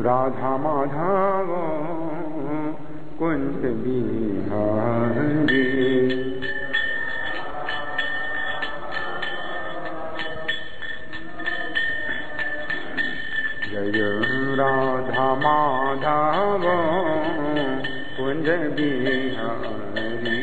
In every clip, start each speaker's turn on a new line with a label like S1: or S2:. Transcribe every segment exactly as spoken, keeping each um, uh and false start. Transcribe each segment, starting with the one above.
S1: राधा माधव कुंज बिहारी। जय राधा माधव कुंज बिहारी।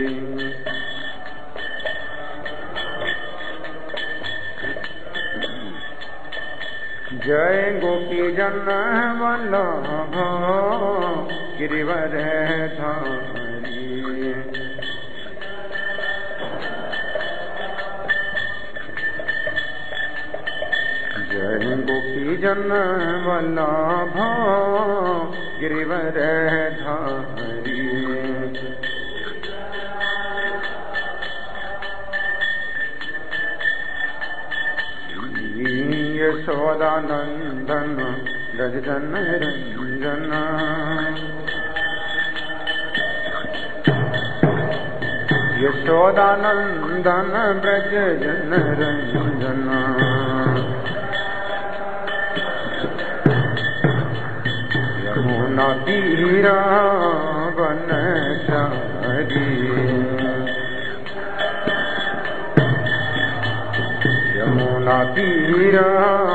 S1: जय गोपी जन वल्लभ गिरिवर धारी। जय गोपी जन वल्लभ गिरिवर धारी। यशोदानंदन ब्रज जन रंजन। यशोदानंदन ब्रज जन रंजन। यमुना तीरा वनचारी। यमुना तीरा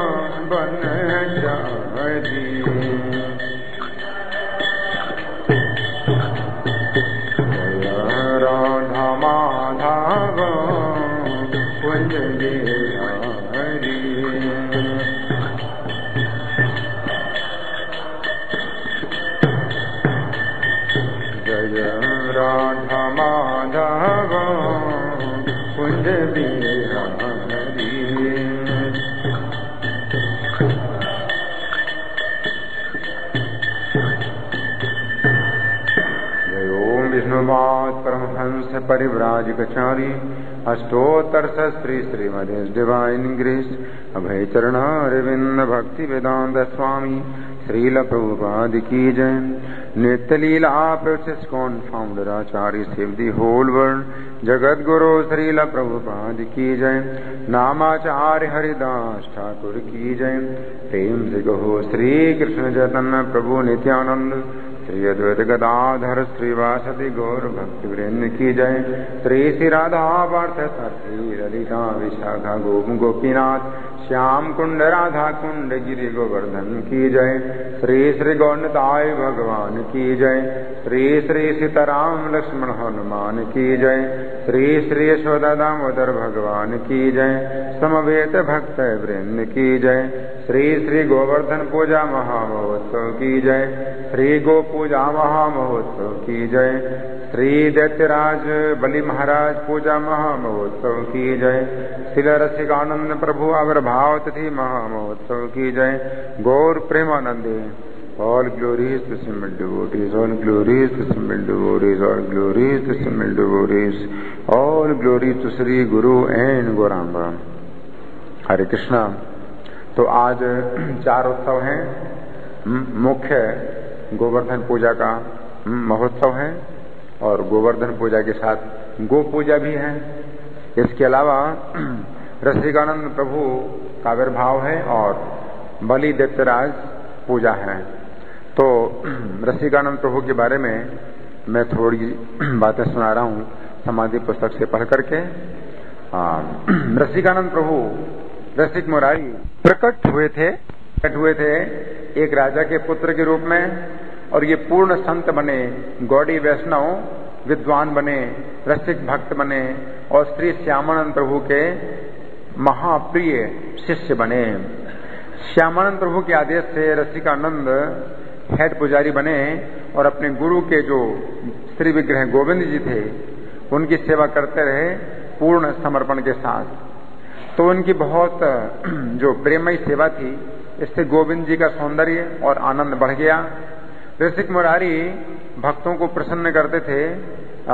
S1: वनचारी। राधा माधव कुंज बिहारी। जय राधा माधव कुंज बिहारी। विष्णुवाद परमहंस परिव्राजकचारी अष्टोत्तर श्री श्रीमदे डिवाइन ग्रेस अभय चरणारविंद भक्ति वेदांत स्वामी श्रील प्रभुपाद की जय। नित्य लीला प्रशिष्कोन फाउंडर आचार्य शिव दी होल वर्ल्ड जगत गुरु श्रील प्रभुपाद की जय। नामाचार्य हरिदास ठाकुर की जय। प्रेम से कहो श्री कृष्ण चैतन्य प्रभु नित्यानंद श्री अद्वैत गदाधर श्रीवासदि गौर भक्ति वृंद की जय। श्री श्री राधा पार्थ सारथी ललिता विशाखा गोप गोपीनाथ श्याम कुंड राधा कुंड गिरि गोवर्धन की जय। श्री श्री गौरताय भगवान की जय। श्री श्री सीताराम लक्ष्मण हनुमान की जय। श्री श्री यशोदा दामोदर भगवान की जय। समवेत भक्त वृंद की जय। श्री श्री गोवर्धन पूजा महामहोत्सव की जय। श्री गो पूजा महामहोत्सव की जय। श्री दैत्यराज बलि महाराज पूजा महामहोत्सव की जय। श्री रसिकानंद प्रभु आविर्भाव तिथि महामहोत्सव की जय। गौर प्रेमानंदे all glories to simple devotees, all glories to simple devotees, all glories to simple devotees, all glories to Sri Guru and Gauranga. हरे कृष्णा। तो आज चार उत्सव हैं। मुख्य गोवर्धन पूजा का महोत्सव है और गोवर्धन पूजा के साथ गो पूजा भी है। इसके अलावा रसिकानंद प्रभु का आविर्भाव है और बलि दैत्यराज पूजा है। तो रसिकानंद प्रभु के बारे में मैं थोड़ी बातें सुना रहा हूँ समाधि पुस्तक से पढ़ करके। रसिकानंद प्रभु रसिक मुरारी प्रकट हुए थे प्रकट हुए थे एक राजा के पुत्र के रूप में और ये पूर्ण संत बने, गौड़ी वैष्णव विद्वान बने, रसिक भक्त बने और श्री श्यामानंद प्रभु के महाप्रिय शिष्य बने। श्यामानंद प्रभु के आदेश से रसिकानंद हेड पुजारी बने और अपने गुरु के जो श्री विग्रह गोविंद जी थे उनकी सेवा करते रहे पूर्ण समर्पण के साथ। तो उनकी बहुत जो प्रेमयी सेवा थी इससे गोविंद जी का सौंदर्य और आनंद बढ़ गया। रसिक मुरारी भक्तों को प्रसन्न करते थे आ,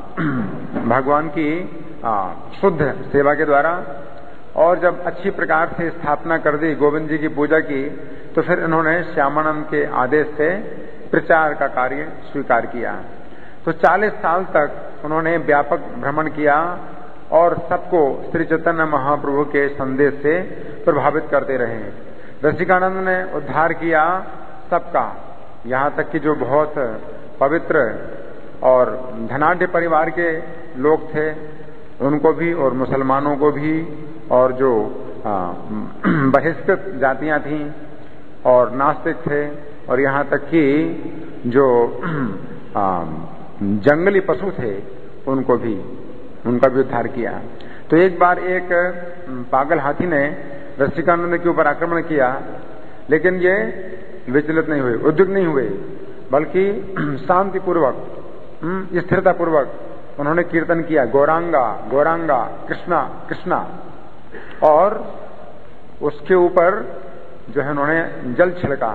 S1: भगवान की आ, शुद्ध सेवा के द्वारा। और जब अच्छी प्रकार से स्थापना कर दी गोविंद जी की पूजा की तो फिर इन्होंने श्यामानंद के आदेश से प्रचार का कार्य स्वीकार किया। तो चालीस साल तक उन्होंने व्यापक भ्रमण किया और सबको श्री चैतन्य महाप्रभु के संदेश से प्रभावित करते रहे। रसिकानंद ने उद्धार किया सबका, यहाँ तक कि जो बहुत पवित्र और धनाढ्य परिवार के लोग थे उनको भी, और मुसलमानों को भी, और जो बहिष्कृत जातियां थीं और नास्तिक थे, और यहाँ तक कि जो आ, जंगली पशु थे उनको भी, उनका भी उद्धार किया। तो एक बार एक पागल हाथी ने रसिकानंद के ऊपर आक्रमण किया, लेकिन ये विचलित नहीं हुए, उद्विग्न नहीं हुए, बल्कि शांतिपूर्वक, स्थिरतापूर्वक उन्होंने कीर्तन किया, गौरांगा गौरांगा कृष्णा कृष्णा। और उसके ऊपर जो है उन्होंने जल छिड़का।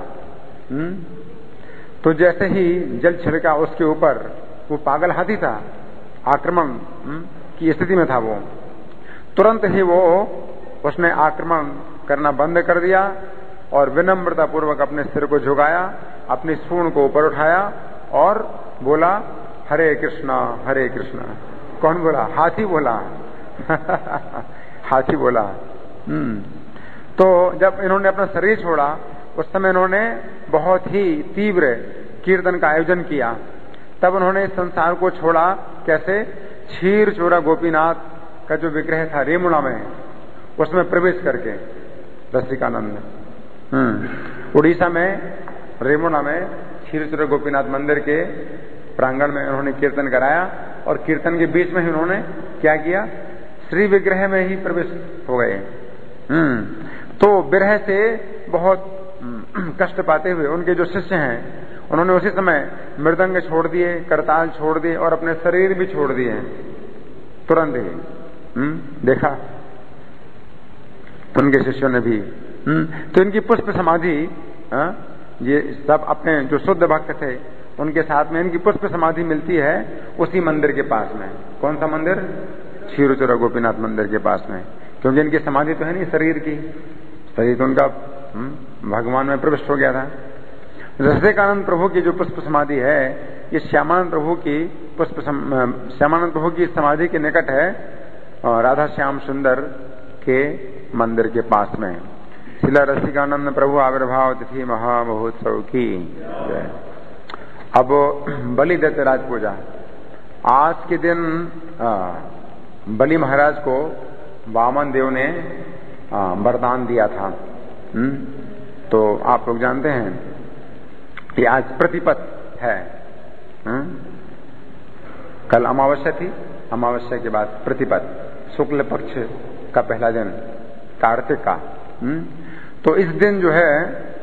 S1: तो जैसे ही जल छिड़का उसके ऊपर, वो पागल हाथी था, आक्रमण की स्थिति में था वो, तुरंत ही वो उसने आक्रमण करना बंद कर दिया और विनम्रता पूर्वक अपने सिर को झुकाया, अपनी सूंड को ऊपर उठाया और बोला, हरे कृष्णा हरे कृष्णा। कौन बोला? हाथी बोला। हाथी बोला। हम्म तो जब इन्होंने अपना शरीर छोड़ा उस समय इन्होंने बहुत ही तीव्र कीर्तन का आयोजन किया। तब उन्होंने संसार को छोड़ा। कैसे? क्षीर चोरा गोपीनाथ का जो विग्रह था रेमुणा में, उसमें प्रवेश करके रसिकानंद हम्म उड़ीसा में रेमुणा में क्षीर चोरा गोपीनाथ मंदिर के प्रांगण में उन्होंने कीर्तन कराया, और कीर्तन के बीच में ही उन्होंने क्या किया? श्री विग्रह में ही प्रवेश हो गए। हम्म तो विरह से बहुत कष्ट पाते हुए उनके जो शिष्य हैं उन्होंने उसी समय मृदंग छोड़ दिए, करताल छोड़ दिए और अपने शरीर भी छोड़ दिए तुरंत ही। हम्म देखा उनके शिष्यों ने भी। हम्म तो इनकी पुष्प समाधि, ये सब अपने जो शुद्ध भक्त थे उनके साथ में इनकी पुष्प समाधि मिलती है उसी मंदिर के पास में। कौन सा मंदिर? क्षीर चोरा गोपीनाथ मंदिर के पास में। क्योंकि इनकी समाधि तो है नहीं शरीर की, शरीर तो उनका भगवान में प्रविष्ट हो गया था। रसिकानंद प्रभु की जो पुष्प समाधि है ये श्यामानंद प्रभु की पुष्प श्यामानंद प्रभु की समाधि के निकट है, राधा श्याम सुंदर के मंदिर के पास में। शिला रसिकानंद प्रभु आविर्भाव तिथि महामहोत्सव की जय। अब बलि दैत्यराज पूजा। आज के दिन बलि महाराज को वामन देव ने वरदान दिया था। हुँ? तो आप लोग जानते हैं कि आज प्रतिपद है। हुँ? कल अमावस्या थी, अमावस्या के बाद प्रतिपद, शुक्ल पक्ष का पहला दिन, कार्तिक का। हुँ? तो इस दिन जो है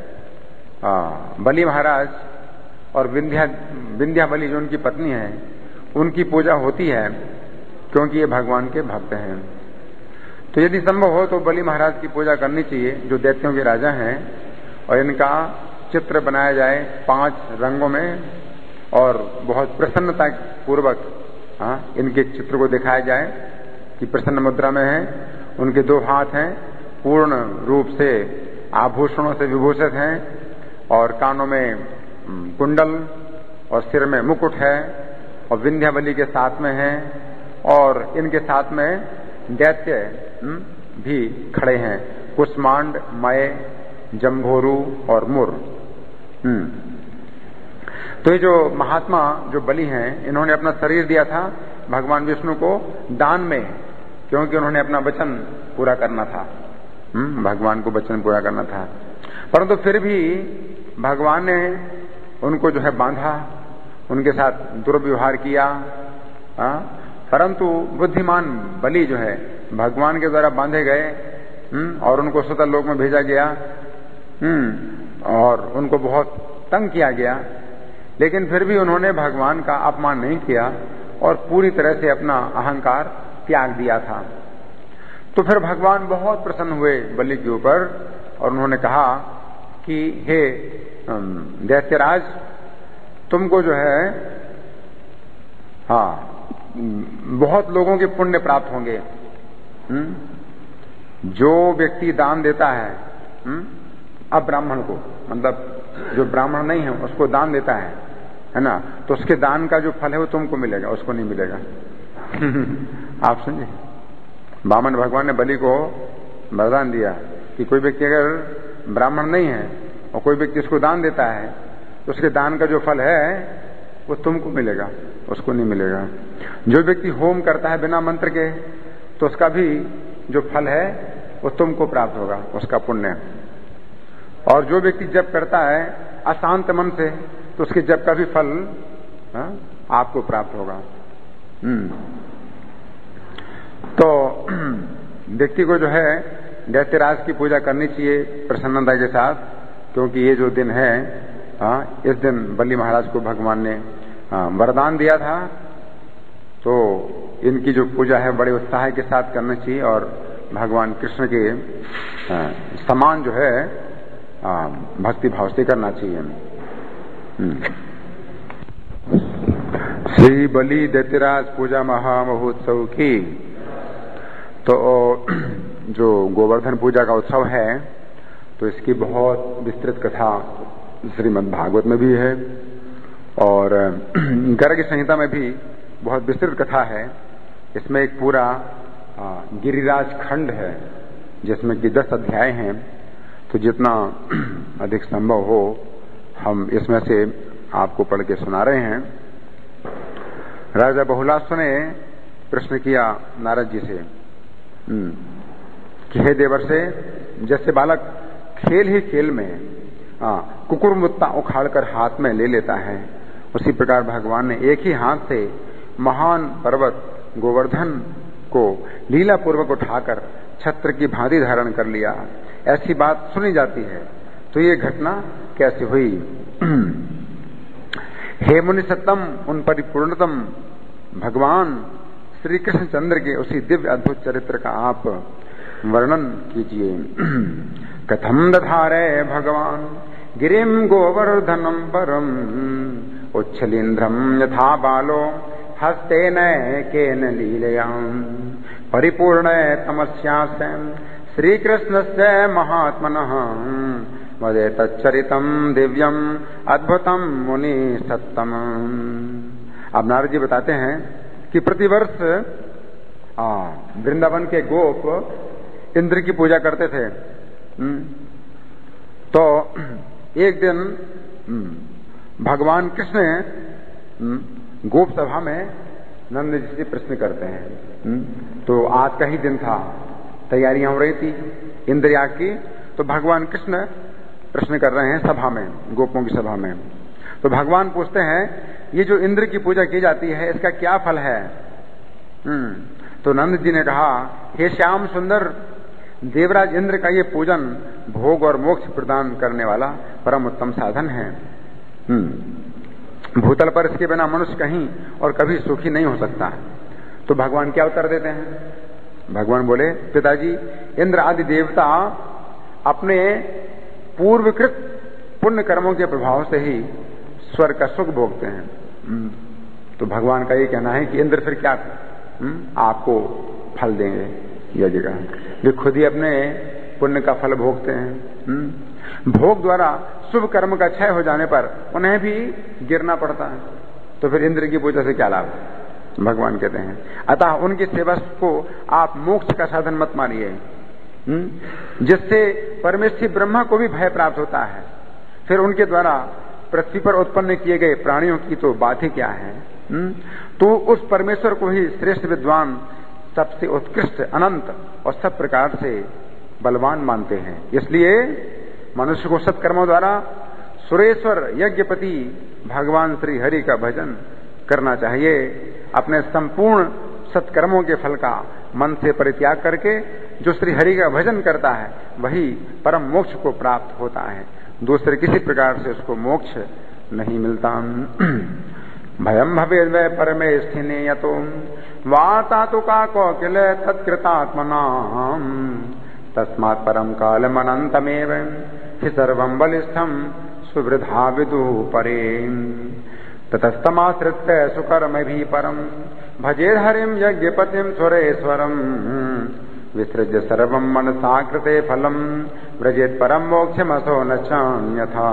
S1: बलि महाराज और विंध्या विंध्या बलि जो उनकी पत्नी है उनकी पूजा होती है, क्योंकि ये भगवान के भक्त हैं। तो यदि संभव हो तो बलि महाराज की पूजा करनी चाहिए जो दैत्यों के राजा हैं, और इनका चित्र बनाया जाए पांच रंगों में और बहुत प्रसन्नता पूर्वक हाँ इनके चित्र को दिखाया जाए कि प्रसन्न मुद्रा में है। उनके दो हाथ हैं, पूर्ण रूप से आभूषणों से विभूषित हैं, और कानों में कुंडल और सिर में मुकुट है, और विंध्यावली के साथ में है, और इनके साथ में दैत्य भी खड़े हैं, कुष्मांड, मय, जम्भोरु और मुर। तो ये जो महात्मा जो बलि हैं इन्होंने अपना शरीर दिया था भगवान विष्णु को दान में, क्योंकि उन्होंने अपना वचन पूरा करना था। भगवान को वचन पूरा करना था, परंतु फिर भी भगवान ने उनको जो है बांधा, उनके साथ दुर्व्यवहार किया। आ? परंतु बुद्धिमान बलि जो है भगवान के द्वारा बांधे गए और उनको सुतल लोक में भेजा गया, और उनको बहुत तंग किया गया, लेकिन फिर भी उन्होंने भगवान का अपमान नहीं किया और पूरी तरह से अपना अहंकार त्याग दिया था। तो फिर भगवान बहुत प्रसन्न हुए बलि के ऊपर, और उन्होंने कहा कि हे दैत्यराज, तुमको जो है हाँ बहुत लोगों के पुण्य प्राप्त होंगे। हुँ? जो व्यक्ति दान देता है हुँ? अब ब्राह्मण को, मतलब जो ब्राह्मण नहीं है उसको दान देता है, है ना, तो उसके दान का जो फल है वो तुमको मिलेगा, उसको नहीं मिलेगा। आप समझे? वामन भगवान ने बलि को वरदान दिया कि कोई व्यक्ति अगर ब्राह्मण नहीं है और कोई व्यक्ति उसको दान देता है तो उसके दान का जो फल है वो तुमको मिलेगा, उसको नहीं मिलेगा। जो व्यक्ति होम करता है बिना मंत्र के तो उसका भी जो फल है वो तुमको प्राप्त होगा, उसका पुण्य। और जो व्यक्ति जप करता है अशांत मन से तो उसके जप का भी फल हा? आपको प्राप्त होगा। हम्म तो व्यक्ति को जो है दैत्यराज की पूजा करनी चाहिए प्रसन्नता के साथ, क्योंकि ये जो दिन है आ, इस दिन बलि महाराज को भगवान ने आ, वरदान दिया था। तो इनकी जो पूजा है बड़े उत्साह के साथ करनी चाहिए और भगवान कृष्ण के आ, समान जो है आ, भक्ति भाव से करना चाहिए। श्री बलि दैत्यराज पूजा महामहोत्सव की तो जो गोवर्धन पूजा का उत्सव है तो इसकी बहुत विस्तृत कथा श्रीमद् भागवत में भी है और गर्ग संहिता में भी बहुत विस्तृत कथा है। इसमें एक पूरा गिरिराज खंड है जिसमें कि दस अध्याय हैं। तो जितना अधिक संभव हो हम इसमें से आपको पढ़ के सुना रहे हैं। राजा बहुलास्व ने प्रश्न किया नारद जी से कि हे देवर्षे, जैसे बालक खेल ही खेल में कुकुर मुत्ता उखाड़कर हाथ में ले लेता है, उसी प्रकार भगवान ने एक ही हाथ से महान पर्वत गोवर्धन को लीला पूर्वक उठाकर छत्र की भांति धारण कर लिया। ऐसी बात सुनी जाती है, तो ये घटना कैसे हुई? हे मुनि सत्तम, उन परिपूर्णतम भगवान श्री कृष्ण चंद्र के उसी दिव्य अद्भुत चरित्र का आप वर्णन कीजिए। कथम दधारे भगवान गिरिम गोवर्धनम परम उच्छलीन्द्रम यथा बालो हस्तेन केन लीलयाम परिपूर्ण तमस्यास्म श्री कृष्णस्य महात्मनः वदे तच्चरितम दिव्यम अद्भुतम मुनि सत्तम। अब नारद जी बताते हैं कि प्रतिवर्ष वृंदावन के गोप इंद्र की पूजा करते थे। तो एक दिन भगवान कृष्ण गोप सभा में नंद जी से प्रश्न करते हैं। तो आज का ही दिन था, तैयारियां हो रही थी इंद्र याग की। तो भगवान कृष्ण प्रश्न कर रहे हैं सभा में, गोपों की सभा में। तो भगवान पूछते हैं ये जो इंद्र की पूजा की जाती है इसका क्या फल है? हम्म तो नंद जी ने कहा, हे श्याम सुंदर, देवराज इंद्र का ये पूजन भोग और मोक्ष प्रदान करने वाला परम उत्तम साधन है। हम्म भूतल पर इसके बिना मनुष्य कहीं और कभी सुखी नहीं हो सकता। तो भगवान क्या उत्तर देते हैं? भगवान बोले, पिताजी, इंद्र आदि देवता अपने पूर्वकृत पुण्य कर्मों के प्रभाव से ही स्वर्ग का सुख भोगते हैं। तो भगवान का ये कहना है कि इंद्र फिर क्या आपको फल देंगे यह जगह, वे खुद ही अपने पुण्य का फल भोगते हैं। भोग द्वारा शुभ कर्म का क्षय हो जाने पर उन्हें भी गिरना पड़ता है, तो फिर इंद्र की पूजा से क्या लाभ? भगवान कहते हैं अतः उनकी सेवा को आप मोक्ष का साधन मत मानिए, जिससे परमेश्वरी ब्रह्मा को भी भय प्राप्त होता है। फिर उनके द्वारा पृथ्वी पर उत्पन्न किए गए प्राणियों की तो बात ही क्या है। तो उस परमेश्वर को ही श्रेष्ठ विद्वान, सबसे उत्कृष्ट, अनंत और सब प्रकार से बलवान मानते हैं। इसलिए मनुष्य को सत्कर्मों द्वारा सुरेश्वर यज्ञपति भगवान श्री हरि का भजन करना चाहिए। अपने संपूर्ण सत्कर्मों के फल का मन से परित्याग करके जो श्री हरि का भजन करता है वही परम मोक्ष को प्राप्त होता है। दूसरे किसी प्रकार से उसको मोक्ष नहीं मिलता। भयम भवेद वै परमे स्थिने यतो वाता तो का कौकिल तत्कृतात्मना तस्मात् परम कालम अनंतमेव हि सर्वं बलिष्ठं सुवृद्धा विदु परे ततस्तमाश्रित्य सुकर्म भी परम भजेद हरिम यज्ञपतिम सुरेश्वरम विसृज्य सर्वं मनसा कृते फलम व्रजेत परम मोक्षमसो न चान्यथा।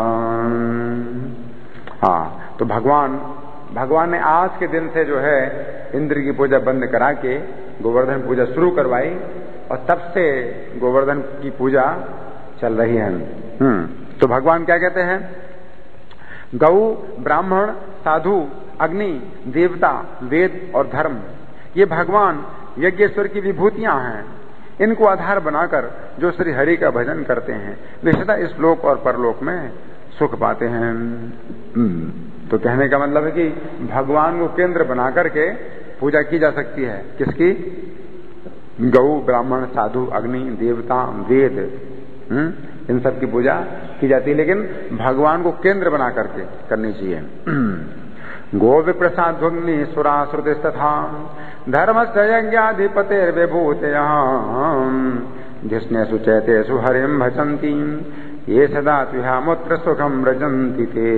S1: हाँ, तो भगवान भगवान ने आज के दिन से जो है इंद्र की पूजा बंद करा के गोवर्धन पूजा शुरू करवाई और तब से गोवर्धन की पूजा चल रही है। हम्म तो भगवान क्या कहते हैं? गौ, ब्राह्मण, साधु, अग्नि, देवता, वेद और धर्म, ये भगवान यज्ञेश्वर की विभूतियां हैं। इनको आधार बनाकर जो श्री हरि का भजन करते हैं वे सदा इस लोक और परलोक में सुख पाते हैं। तो कहने का मतलब है कि भगवान को केंद्र बना करके पूजा की जा सकती है। किसकी? गौ, ब्राह्मण, साधु, अग्नि, देवता, वेद, हुँ? इन सब की पूजा की जाती है, लेकिन भगवान को केंद्र बना करके करनी चाहिए। गो विप्रसाद भुग्नि सुरा श्रुतिस्तथा धर्मस्य यज्ञाधिपतेर्विभूतयः धिष्णेषु चैतेषु हरिं भजन्ति ये सदा तुहामुत्र सुखम व्रजन्ति ते।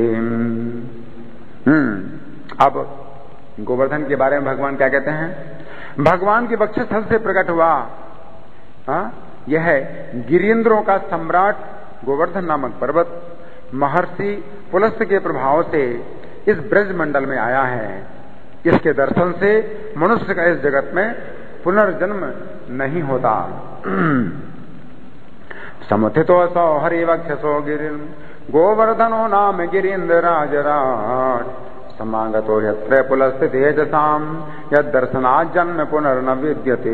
S1: अब गोवर्धन के बारे में भगवान क्या कहते हैं? भगवान के वक्षस्थल से प्रकट हुआ हा? यह गिरीन्द्रों का सम्राट गोवर्धन नामक पर्वत महर्षि पुलस्त्य के प्रभाव से इस ब्रज मंडल में आया है। इसके दर्शन से मनुष्य का इस जगत में पुनर्जन्म नहीं होता। समुत्थितो सौ हरिवक्षसो गिरिं गोवर्धनो नाम गिरीन्द्र राजराट समागतो यत्र पुलस्त्य तेजसाम यद दर्शनात् जन्म पुनर्न विद्यते।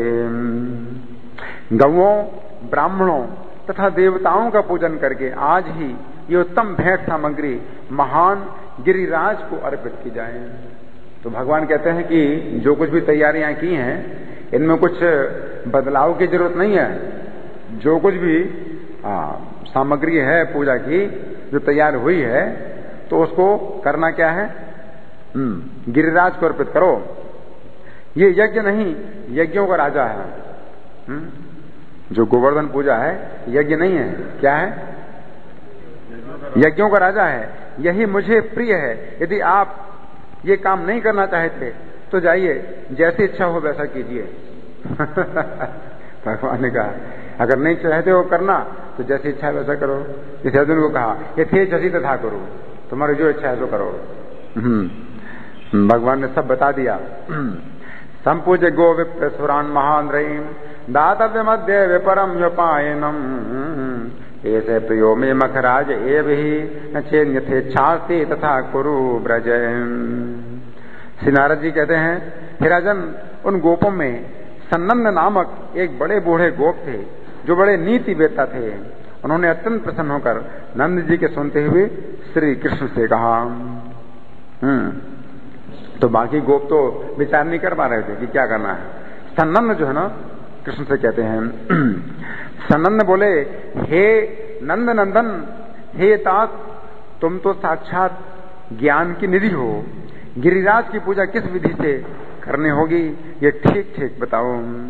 S1: गौओं, ब्राह्मणों तथा देवताओं का पूजन करके आज ही ये उत्तम भेंट सामग्री महान गिरिराज को अर्पित की जाए। तो भगवान कहते हैं कि जो कुछ भी तैयारियां की हैं इनमें कुछ बदलाव की जरूरत नहीं है। जो कुछ भी आ, सामग्री है पूजा की जो तैयार हुई है तो उसको करना क्या है? गिरिराज को अर्पित करो। ये यज्ञ नहीं, यज्ञों का राजा है। हुँ? जो गोवर्धन पूजा है यज्ञ नहीं है, क्या है? यज्ञों का राजा है। यही मुझे प्रिय है। यदि आप ये काम नहीं करना चाहते तो जाइए, जैसी इच्छा हो वैसा कीजिए। भगवान ने कहा अगर नहीं चाहते हो करना तो जैसी इच्छा है वैसा करो। इस अर्जुन को कहा ये थे जैसी तथा करो, तुम्हारी जो इच्छा है सो करो। भगवान ने सब बता दिया। संपूज्य गो विप्र सुरान महान रहीम दातव्य मध्य विपरम व्योपायनम ऐसे प्रियो में मखराज एव ही न चेन्य थे छास्ती तथा कुरु ब्रज। श्री नारद जी कहते हैं हे राजन, उन गोपों में सन्नंद नामक एक बड़े बूढ़े गोप थे जो बड़े नीति वेत्ता थे। उन्होंने अत्यंत प्रसन्न होकर नंद जी के सुनते हुए श्री कृष्ण से कहा। हम्म तो बाकी गोप तो विचार नहीं कर पा रहे थे कि क्या करना है। सन्नंद जो है ना कृष्ण से कहते हैं, सन्नंद बोले हे नंद नंदन, हे तात, तुम तो साक्षात ज्ञान की निधि हो। गिरिराज की पूजा किस विधि से करनी होगी ये ठीक ठीक बताओ।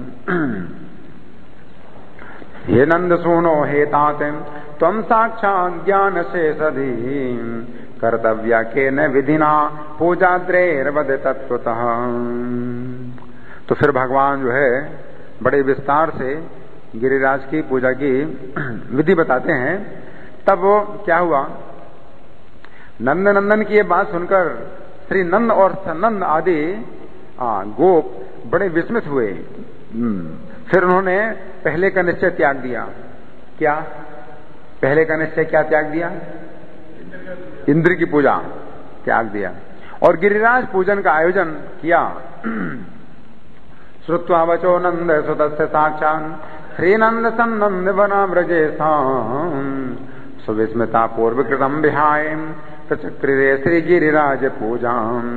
S1: हे नंद सुनो हे तात, तुम साक्षात ज्ञान से सधी कर्तव्या के न विधिना पूजा द्रैर्वद तत्वतः। तो फिर भगवान जो है बड़े विस्तार से गिरिराज की पूजा की विधि बताते हैं। तब वो क्या हुआ, नंद नंदन की ये बात सुनकर श्री नंद और सनंद आदि गोप बड़े विस्मित हुए। फिर उन्होंने पहले का निश्चय त्याग दिया। क्या पहले का निश्चय क्या त्याग दिया? इंद्र की पूजा त्याग दिया और गिरिराज पूजन का आयोजन किया। श्रुत्वा वचो नंद सुतस्य साक्षात् श्रीनंद सन्नंद वना व्रजेशाम् सुविस्मिता पूर्वकृतं विहाय प्रचक्रिरे श्री गिरिराज पूजाम्।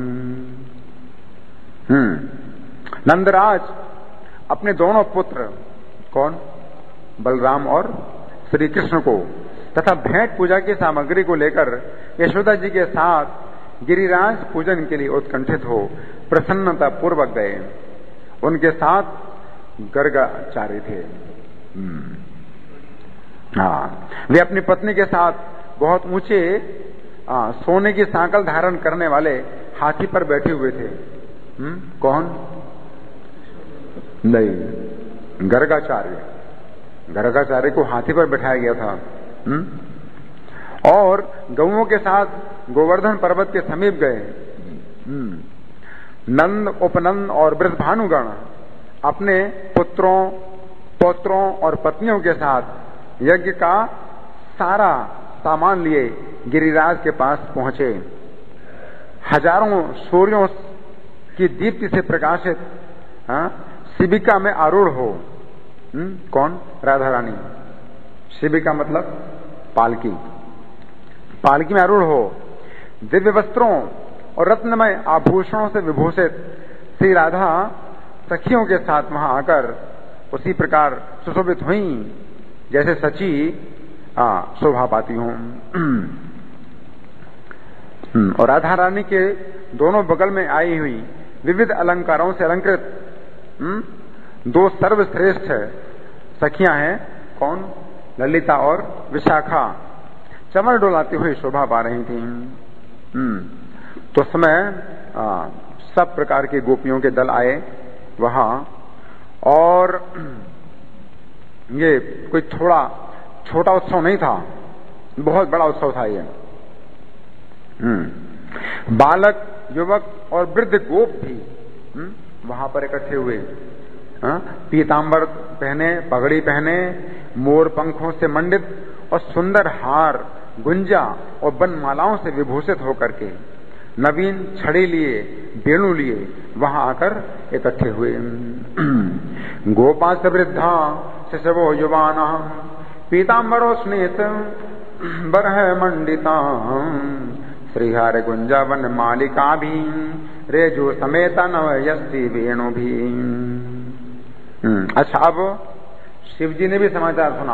S1: हम्म नंदराज अपने दोनों पुत्र कौन, बलराम और श्री कृष्ण को तथा भेंट पूजा की सामग्री को लेकर यशोदा जी के साथ गिरिराज पूजन के लिए उत्कंठित हो प्रसन्नता पूर्वक गए। उनके साथ गर्गाचार्य थे। हाँ, वे अपनी पत्नी के साथ बहुत ऊंचे सोने की सांकल धारण करने वाले हाथी पर बैठे हुए थे। हुँ? कौन? नहीं, गर्गाचार्य। गर्गाचार्य को हाथी पर बैठाया गया था। हुँ? और गौओं के साथ गोवर्धन पर्वत के समीप गए। नंद, उपनंद और वृषभानुगण अपने पुत्रों, पौत्रों और पत्नियों के साथ यज्ञ का सारा सामान लिए गिरिराज के पास पहुंचे। हजारों सूर्यों की दीप्ति से प्रकाशित हाँ, शिबिका में आरूढ़ हो। हुँ? कौन? राधा रानी। शिबिका मतलब पालकी। पालकी में आरूढ़ हो, दिव्य वस्त्रों और रत्नमय आभूषणों से विभूषित श्री राधा सखियों के साथ वहां आकर उसी प्रकार सुशोभित हुई जैसे सची शोभा पाती हूं। और राधा रानी के दोनों बगल में आई हुई विविध अलंकारों से अलंकृत दो सर्वश्रेष्ठ सखियां हैं। कौन? ललिता और विशाखा चमर डोलाती हुई शोभा पा रही थी। तो समय आ, सब प्रकार के गोपियों के दल आए वहां, और ये कोई थोड़ा छोटा उत्सव नहीं था, बहुत बड़ा उत्सव था ये। बालक, युवक और वृद्ध गोप भी वहां पर इकट्ठे हुए। पीतांबर पहने, पगड़ी पहने, मोर पंखों से मंडित और सुंदर हार, गुंजा और बनमालाओं से विभूषित होकर के नवीन छड़ी लिए, वेणु लिए वहां आकर इकट्ठे हुए। गोपा से वृद्धा शिशवो युवाना पीतांबरो स्नेत बरह मंडिता श्रीहार गुंजा वन मालिका भी रेजो समेता नवयस्ती वेणु भी। अच्छा, अब शिव जी ने भी समाचार सुना।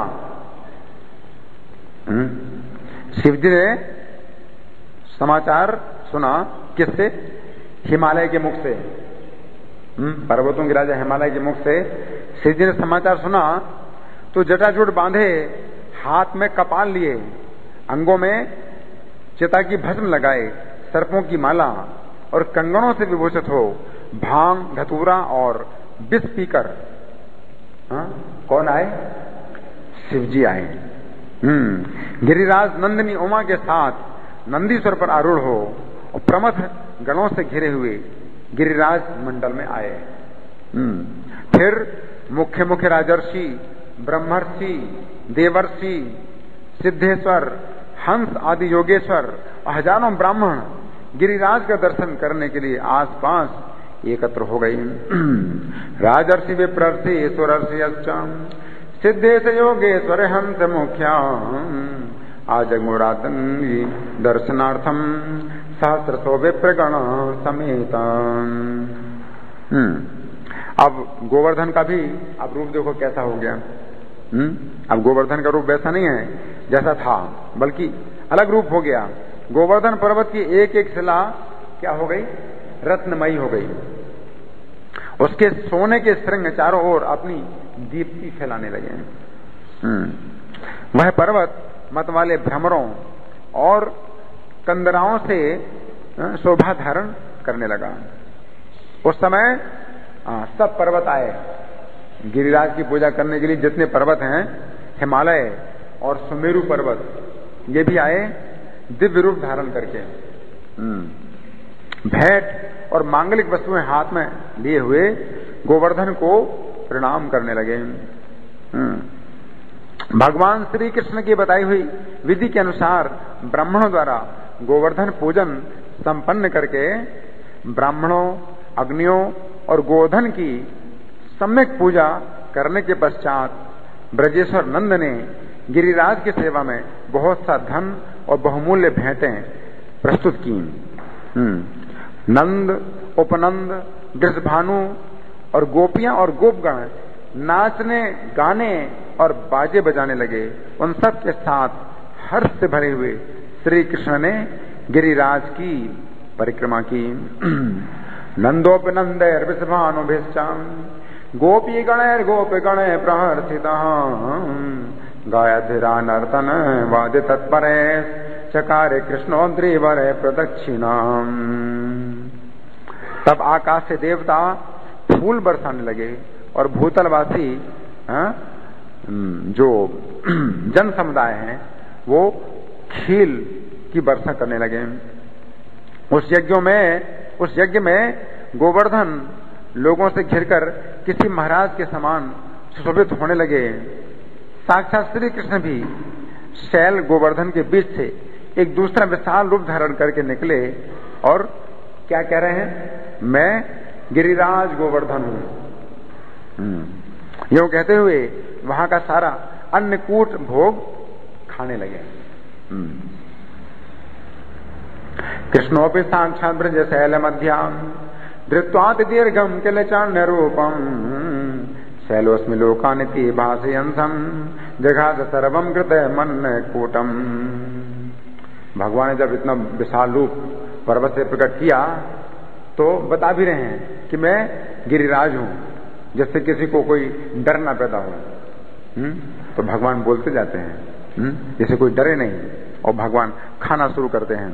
S1: शिव जी ने समाचार सुना किससे? हिमालय के मुख से। पर्वतों के राजा हिमालय के मुख से शिव जी ने समाचार सुना तो जटाजूट बांधे, हाथ में कपाल लिए, अंगों में चिता की भस्म लगाए, सर्पों की माला और कंगनों से विभूषित हो भांग, धतूरा और विष पीकर हाँ? कौन आए? शिव जी आए। हम्म गिरिराज नंदिनी उमा के साथ नंदीश्वर पर आरूढ़ हो और प्रमथ गणों से घिरे हुए गिरिराज मंडल में आए। हम्म फिर मुख्य मुख्य राजर्षि, ब्रह्मर्षि, देवर्षि, सिद्धेश्वर, हंस आदि योगेश्वर और हजारों ब्राह्मण गिरिराज का दर्शन करने के लिए आसपास एकत्र हो गए। राजर्षि, विप्रर्षि, ईश्वरर्षि, सिद्धेश योगेश्वर हंस मुख्या आजगमुरादंगी दर्शनार्थम सहस्रसो विप्रगण समेत। अब गोवर्धन का भी अब रूप देखो कैसा हो गया। हम्म अब गोवर्धन का रूप वैसा नहीं है जैसा था, बल्कि अलग रूप हो गया। गोवर्धन पर्वत की एक एक शिला क्या हो गई? रत्नमयी हो गई। उसके सोने के श्रृंग चारों ओर अपनी दीप्ति फैलाने लगे। वह पर्वत मत वाले भ्रमरों और कंदराओं से शोभा धारण करने लगा। उस समय आ, सब पर्वत आए गिरिराज की पूजा करने के लिए। जितने पर्वत हैं, हिमालय और सुमेरु पर्वत, ये भी आए दिव्य रूप धारण करके। भेंट और मांगलिक वस्तुएं हाथ में लिए हुए गोवर्धन को प्रणाम करने लगे। भगवान श्री कृष्ण की बताई हुई विधि के अनुसार ब्राह्मणों द्वारा गोवर्धन पूजन संपन्न करके ब्राह्मणों, अग्नियों और गोधन की सम्यक पूजा करने के पश्चात ब्रजेश्वर नंद ने गिरिराज की सेवा में बहुत सा धन और बहुमूल्य भेंटें प्रस्तुत की। नंद, उपनंद, वृषभानु और गोपियां और गोपगण नाचने, गाने और बाजे बजाने लगे। उन सब के साथ हर्ष से भरे हुए श्री कृष्ण ने गिरिराज की परिक्रमा की। नंदोपनंदैर वृषभानुभिश्चाम गोपी गणैर गोप गणे प्रहर्षिता गायधिरा नर्तन वाद्य तत्परे चकारे कृष्णोद्रीवरे प्रदक्षिणाम। तब आकाश से देवता फूल बरसाने लगे और भूतलवासी जो जन समुदाय हैं वो खील की वर्षा करने लगे। उस यज्ञों में उस यज्ञ में गोवर्धन लोगों से घिरकर किसी महाराज के समान सुशोभित होने लगे। साक्षात श्री कृष्ण भी शैल गोवर्धन के बीच से एक दूसरा विशाल रूप धारण करके निकले और क्या कह रहे हैं, मैं गिरिराज गोवर्धन हूं। यूं कहते हुए वहां का सारा अन्नकूट भोग खाने लगे। कृष्णोपि साक्षात् ब्रज शैल मध्याम धृत्वाति दीर्घम किल चाण्य रूपम शैलोस्मि लोकानिति भाषयंसम जघास सर्वम कृत मन कूटम। भगवान ने जब इतना विशाल रूप पर्वत से प्रकट किया तो बता भी रहे हैं कि मैं गिरिराज हूं, जिससे किसी को कोई डर ना पैदा हो। हुँ? तो भगवान बोलते जाते हैं जैसे कोई डरे नहीं, और भगवान खाना शुरू करते हैं।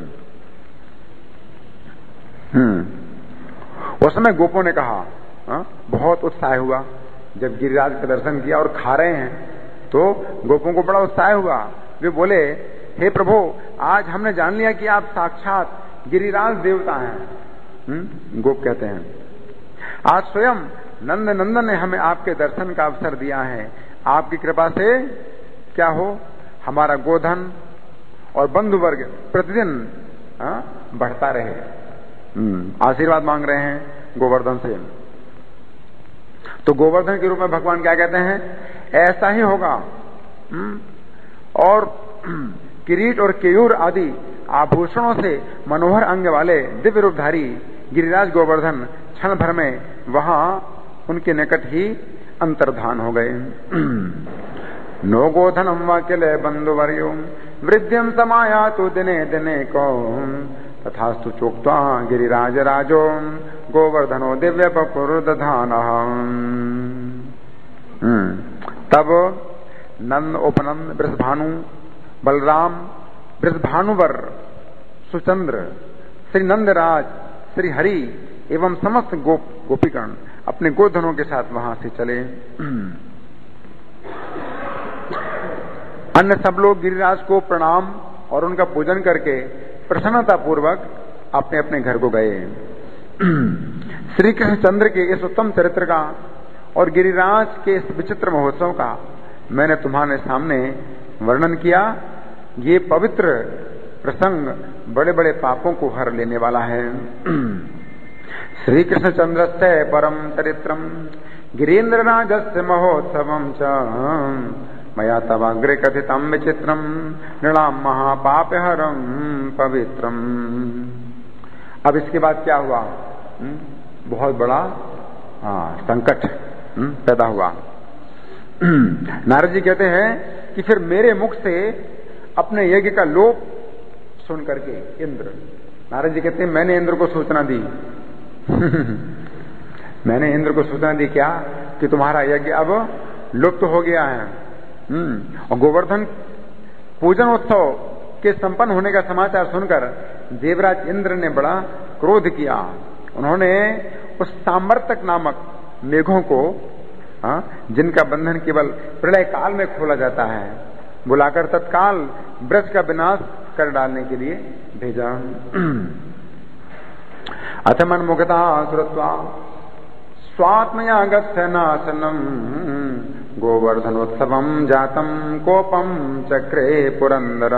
S1: हम्म उस समय गोपों ने कहा, हा? बहुत उत्साह हुआ जब गिरिराज का दर्शन किया और खा रहे हैं तो गोपों को बड़ा उत्साह हुआ। वे बोले, हे प्रभु, आज हमने जान लिया कि आप साक्षात गिरिराज देवता हैं। हम्म गोप कहते हैं, आज स्वयं नंद नंदन ने हमें आपके दर्शन का अवसर दिया है। आपकी कृपा से क्या हो, हमारा गोधन और बंधु वर्ग प्रतिदिन बढ़ता रहे। आशीर्वाद मांग रहे हैं गोवर्धन से। तो गोवर्धन के रूप में भगवान क्या कहते हैं, ऐसा ही होगा। और किरीट और केयूर आदि आभूषणों से मनोहर अंग वाले दिव्य रूपधारी गिरिराज गोवर्धन क्षण भर में वहां उनके निकट ही अंतर्धान हो गए। नो गोधनम वाकिल बंधुवर्यो वृद्धिम समाया तो दिने दिने को तथास्तु चोक्त्वा गिरिराज राजो गोवर्धनो दिव्य पपुर्दधान। तब नंद उपनंद वृषभानु बलराम वृषभानुवर सुचंद्र श्री नंदराज श्री हरि एवं समस्त गोप गोपीगण अपने गोधनों के साथ वहां से चले। अन्य सब लोग गिरिराज को प्रणाम और उनका पूजन करके प्रसन्नता पूर्वक अपने अपने घर को गए। श्री कृष्णचंद्र के इस उत्तम चरित्र का और गिरिराज के इस विचित्र महोत्सव का मैंने तुम्हारे सामने वर्णन किया। ये पवित्र प्रसंग बड़े बड़े पापों को हर लेने वाला है। श्री कृष्णचंद्र से परम चरित्रम गिरीन्द्र राजस्य महोत्सवम च मया तवाग्रे कथितम विचित्रम नृणाम महापापहरम पवित्रम। अब इसके बाद क्या हुआ, हुँ? बहुत बड़ा हाँ, संकट हुँ? पैदा हुआ। नारद जी कहते हैं कि फिर मेरे मुख से अपने यज्ञ का लोप सुन करके इंद्र, नारद जी कहते हैं मैंने इंद्र को सूचना दी मैंने इंद्र को सूचना दी क्या, कि तुम्हारा यज्ञ अब लुप्त तो हो गया है। हम्म और गोवर्धन पूजन उत्सव के संपन्न होने का समाचार सुनकर देवराज इंद्र ने बड़ा क्रोध किया। उन्होंने उस सामर्तक नामक मेघों को, हाँ, जिनका बंधन केवल प्रलय काल में खोला जाता है, बुलाकर तत्काल ब्रज का विनाश कर डालने के लिए भेजा। अथमन मुगता सुरत्वा स्वात्मया गस्य नाशनम गोवर्धनोत्सवम जातम कोपम चक्रे पुरंदर।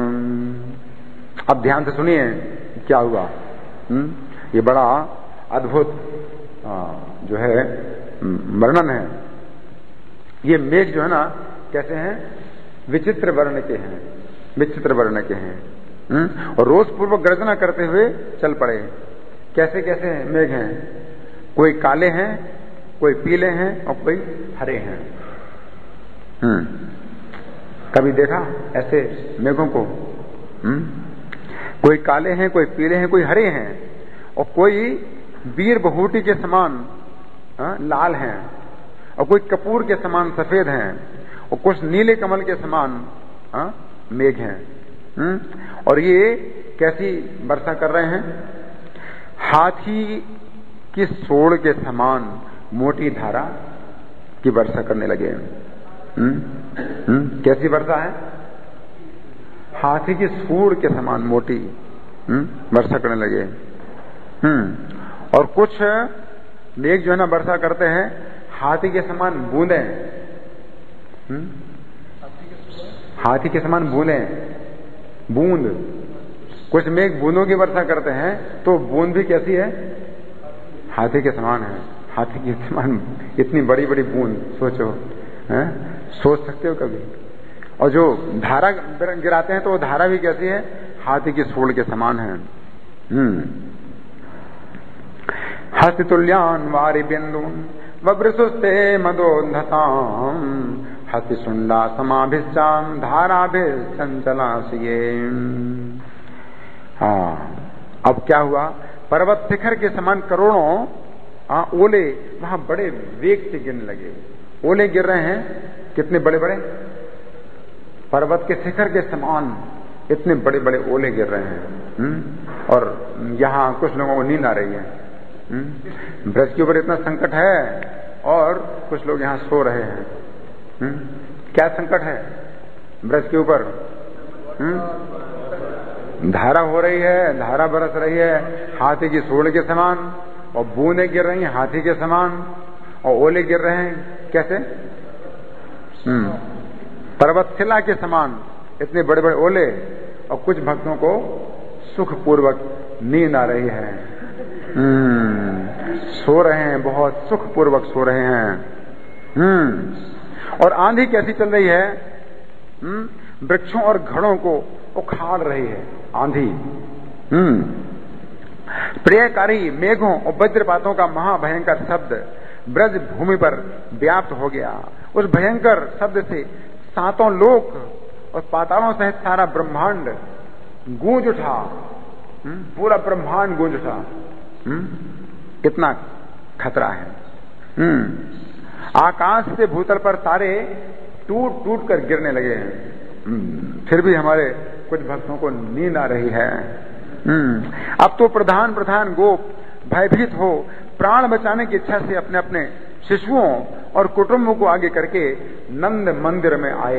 S1: अब ध्यान से सुनिए क्या हुआ। हुँ? ये बड़ा अद्भुत जो है वर्णन है। ये मेघ जो है ना कैसे हैं, विचित्र वर्ण के हैं, विचित्र वर्ण के हैं। हुँ? और रोज पूर्वक गर्जना करते हुए चल पड़े। कैसे कैसे मेघ हैं, कोई काले हैं, कोई पीले हैं और कोई हरे हैं। हम्म कभी देखा ऐसे मेघों को? हम्म कोई काले हैं, कोई पीले हैं, कोई हरे हैं, और कोई वीर बहुटी के समान आ, लाल हैं, और कोई कपूर के समान सफेद हैं, और कुछ नीले कमल के समान आ, मेघ हैं। हम्म और ये कैसी वर्षा कर रहे हैं? हाथी की सोड़ के समान मोटी धारा की वर्षा करने लगे। हम्म हम्म कैसी वर्षा है? हाथी की सूंड के समान मोटी हम्म वर्षा करने लगे। हम्म और कुछ मेघ जो है ना वर्षा करते हैं हाथी के समान बूंदे। हम्म हाथी के समान बूंदे, बूंद, कुछ मेघ बूंदों की वर्षा करते हैं तो बूंद भी कैसी है? हाथी के समान है। हाथी के समान इतनी बड़ी बड़ी बूंद, सोचो, है? सोच सकते हो कभी? और जो धारा गिराते हैं तो वो धारा भी कैसी है? हाथी की सूंड के समान है। हम्म हस्तितुल्यान वारि बिंदून ववृसुस्ते मदोन्धताम हस्तिशुंडा समाभिश्चाम धाराभिश्चंचलासिये। हाँ, अब क्या हुआ? पर्वत शिखर के समान करोड़ों आ, ओले वहां बड़े वेग से गिरने लगे। ओले गिर रहे हैं, कितने बड़े बड़े? पर्वत के शिखर के समान इतने बड़े बड़े ओले गिर रहे हैं। हुँ? और यहां कुछ लोगों को नींद आ रही है। ब्रज के ऊपर इतना संकट है और कुछ लोग यहां सो रहे हैं। हुँ? क्या संकट है ब्रज के ऊपर? धारा हो रही है, धारा बरस रही है हाथी की सूंड के समान, और बूंदें गिर रही हैं हाथी के समान, और ओले गिर रहे हैं कैसे? हम्म पर्वत शिला के समान इतने बड़े बड़े ओले, और कुछ भक्तों को सुखपूर्वक नींद आ रही है। हम्म सो रहे हैं, बहुत सुखपूर्वक सो रहे हैं। हम्म और आंधी कैसी चल रही है? हम्म वृक्षों और घड़ों को उखाड़ रही है आंधी। हम्म प्रियकारी मेघों और वज्रपातों का महाभयंकर शब्द ब्रज भूमि पर व्याप्त हो गया। उस भयंकर शब्द से सातों लोक और पातालों सहित सारा ब्रह्मांड गूंज उठा। पूरा ब्रह्मांड गूंज उठा। कितना खतरा है। हम्म आकाश से भूतल पर तारे टूट टूट कर गिरने लगे हैं। फिर भी हमारे कुछ भक्तों को नींद आ रही है। हम्म अब तो प्रधान प्रधान गोप भयभीत हो प्राण बचाने की इच्छा से अपने अपने शिशुओं और कुटुंबों को आगे करके नंद मंदिर में आए।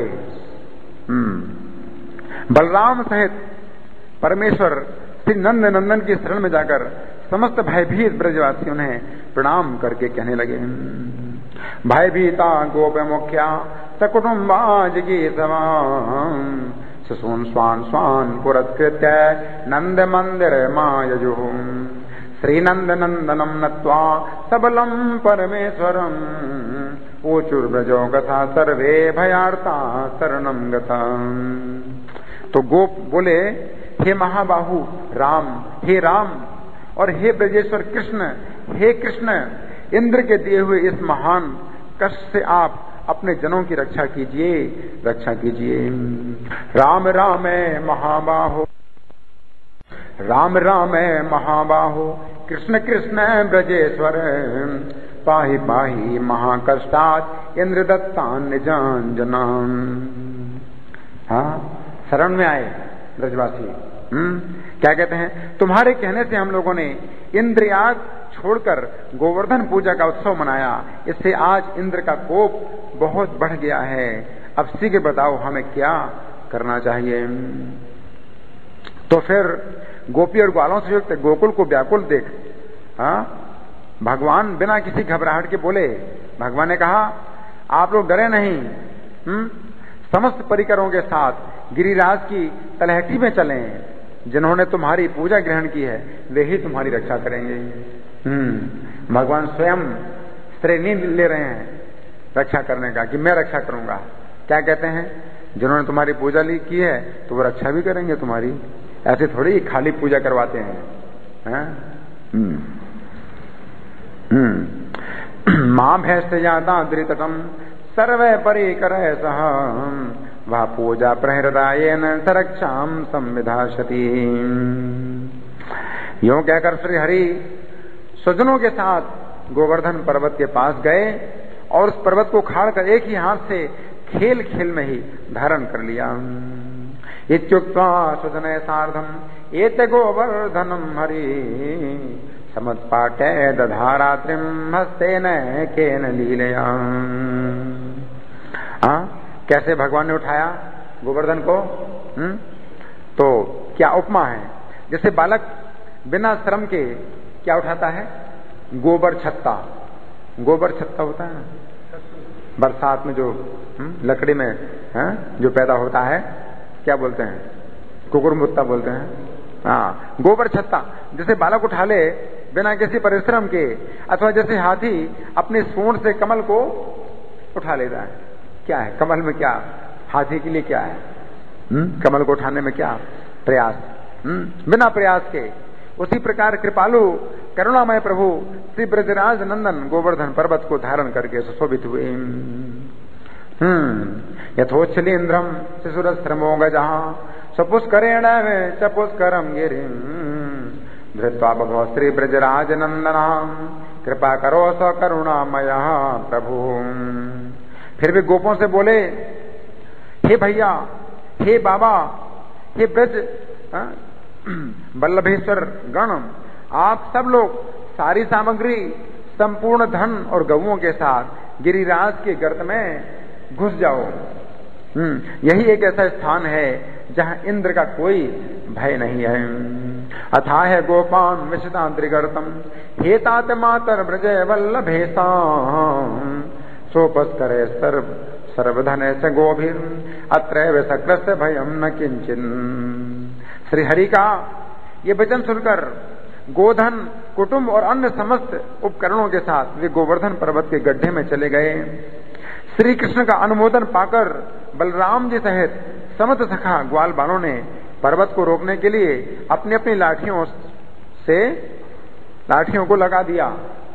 S1: हम्म बलराम सहित परमेश्वर श्री नंद नंदन की शरण में जाकर समस्त भयभीत ब्रजवासियों ने प्रणाम करके कहने लगे, भयभीता गोप मुख्या सकुटुम्बा जगी सवाम शिशून स्वान स्वान पुरस्कृत्य नंद मंदिर मायजु श्रीनंद नंदनम नत्वा सबलम परमेश्वरम ऊचुर्ब्रजो गथा सर्वे भयार्ता शरणम गता। तो गोप बोले, हे महाबाहु राम, हे राम, और हे ब्रजेश्वर कृष्ण, हे कृष्ण, इंद्र के दिए हुए इस महान कष्ट से आप अपने जनों की रक्षा कीजिए, रक्षा कीजिए। राम राम महाबाहो, राम राम महाबाहो, कृष्ण कृष्ण ब्रजेश्वर पाहि पाहि महाकष्टात् इंद्र दत्तान निजान जनान। हाँ, शरण में आए ब्रजवासी। हम्म क्या कहते हैं? तुम्हारे कहने से हम लोगों ने इंद्रयाग छोड़कर गोवर्धन पूजा का उत्सव मनाया, इससे आज इंद्र का कोप बहुत बढ़ गया है। अब शीघ्र बताओ हमें क्या करना चाहिए। तो फिर गोपी और ग्वालों से युक्त गोकुल को व्याकुल देख, हाँ, भगवान बिना किसी घबराहट के बोले। भगवान ने कहा, आप लोग डरे नहीं। हम्म समस्त परिकरों के साथ गिरिराज की तलहटी में चलें। जिन्होंने तुम्हारी पूजा ग्रहण की है वे ही तुम्हारी रक्षा करेंगे। हम्म भगवान स्वयं श्रेणी ले रहे हैं रक्षा करने का, कि मैं रक्षा करूंगा। क्या कहते हैं? जिन्होंने तुम्हारी पूजा ली की है तो वो रक्षा भी करेंगे तुम्हारी। ऐसे थोड़ी खाली पूजा करवाते हैं, हैं? हम्म हम्म मां भैंस ज्यादा द्रितकम सर्वे परिकर सह वह पूजा प्रहृदायेन सरक्षाम संविधाशति। यूं कहकर श्री हरि स्वजनों के साथ गोवर्धन पर्वत के पास गए और उस पर्वत को उखाड़ कर एक ही हाथ से खेल खेल में ही धारण कर लिया। इत्युक्त्वा स्वजने सार्धम एते गोवर्धनम हरि समत्पाटे दधारात्रिम हस्तेन केन लीलया। हाँ, कैसे भगवान ने उठाया गोवर्धन को? हम्म तो क्या उपमा है? जैसे बालक बिना श्रम के क्या उठाता है? गोबर छत्ता। गोबर छत्ता होता है ना, बरसात में जो लकड़ी में है जो पैदा होता है, क्या बोलते हैं, कुकुरमुत्ता बोलते हैं। हाँ, गोबर छत्ता, जैसे बालक उठा ले बिना किसी परिश्रम के, अथवा जैसे हाथी अपनी सूंड से कमल को उठा लेता है। क्या है कमल में, क्या हाथी के लिए क्या है, हुँ? कमल को उठाने में क्या प्रयास, हुँ? बिना प्रयास के। उसी प्रकार कृपालु करुणामय प्रभु श्री ब्रजराज नंदन गोवर्धन पर्वत को धारण करके सुशोभित हुए। हम्म यथोच्छलीन्द्रम शिशुरस्त्रमो गजः सपुष्करेण में चपुष्करम गिरिम धृत्वा बभौ श्री ब्रजराज नंदना कृपा करो स करुणामय प्रभु। फिर भी गोपों से बोले, हे भैया, हे बाबा, हे ब्रज वल्लभेश्वर गण, आप सब लोग सारी सामग्री, संपूर्ण धन और गौओं के साथ गिरिराज के गर्त में घुस जाओ। हम्म यही एक ऐसा स्थान है जहां इंद्र का कोई भय नहीं है। अथाह है गोपान विशदाद्रिगर्तम हेतात मातर ब्रजय वल्लभेशा सोपस करे सर्व सर्वधन च गोभिर अत्रैव सकृस्य भयम न किंचिन। श्री हरि का ये वचन सुनकर गोधन, कुटुंब और अन्य समस्त उपकरणों के साथ वे गोवर्धन पर्वत के गड्ढे में चले गए। श्री कृष्ण का अनुमोदन पाकर बलराम जी सहित समस्त सखा ग्वाल बालों ने पर्वत को रोकने के लिए अपनी अपनी लाठियों से लाठियों को लगा दिया।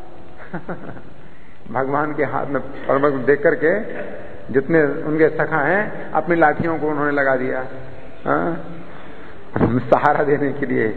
S1: भगवान के हाथ में पर्वत देख करके जितने उनके सखा हैं अपनी लाठियों को उन्होंने लगा दिया सहारा देने के लिए।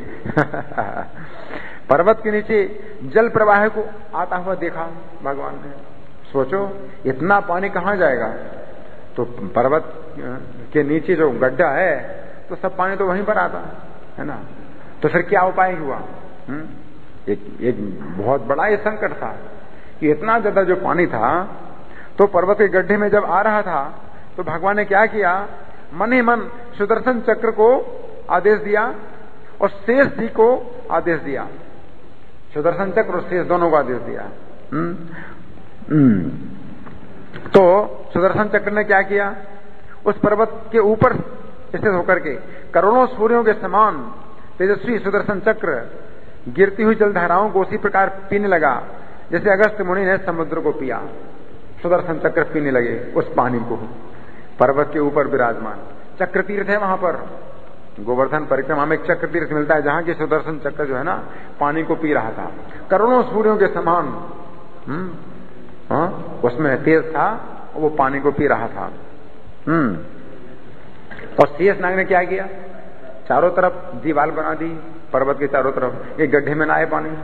S1: पर्वत के नीचे जल प्रवाह को आता हुआ देखा भगवान ने। सोचो इतना पानी कहाँ जाएगा, तो पर्वत के नीचे जो गड्ढा है तो सब पानी तो वहीं पर आता है ना। तो फिर क्या उपाय हुआ? हुँ? एक एक बहुत बड़ा ये संकट था कि इतना ज्यादा जो पानी था, तो पर्वत के गड्ढे में जब आ रहा था तो भगवान ने क्या किया, मन ही मन सुदर्शन चक्र को आदेश दिया और शेष जी को आदेश दिया। सुदर्शन चक्र और शेष दोनों को आदेश दिया। हुँ? हुँ? तो सुदर्शन चक्र ने क्या किया, उस पर्वत के ऊपर स्थित होकर के करोड़ों सूर्यों के समान तेजस्वी सुदर्शन चक्र गिरती हुई जलधाराओं को उसी प्रकार पीने लगा जैसे अगस्त मुनि ने समुद्र को पिया। सुदर्शन चक्र पीने लगे उस पानी को, पर्वत के ऊपर विराजमान। चक्र तीर्थ है वहां पर, गोवर्धन परिक्रमा में एक चक्र तीर्थ मिलता है जहां की सुदर्शन चक्र जो है ना पानी को पी रहा था करोड़ों सूर्यों के समान। हम्म हाँ, उसमें तेज था, वो पानी को पी रहा था। हम्म और शेष नाग ने क्या किया, चारों तरफ दीवार बना दी पर्वत के चारों तरफ, एक गड्ढे में ना आए पानी।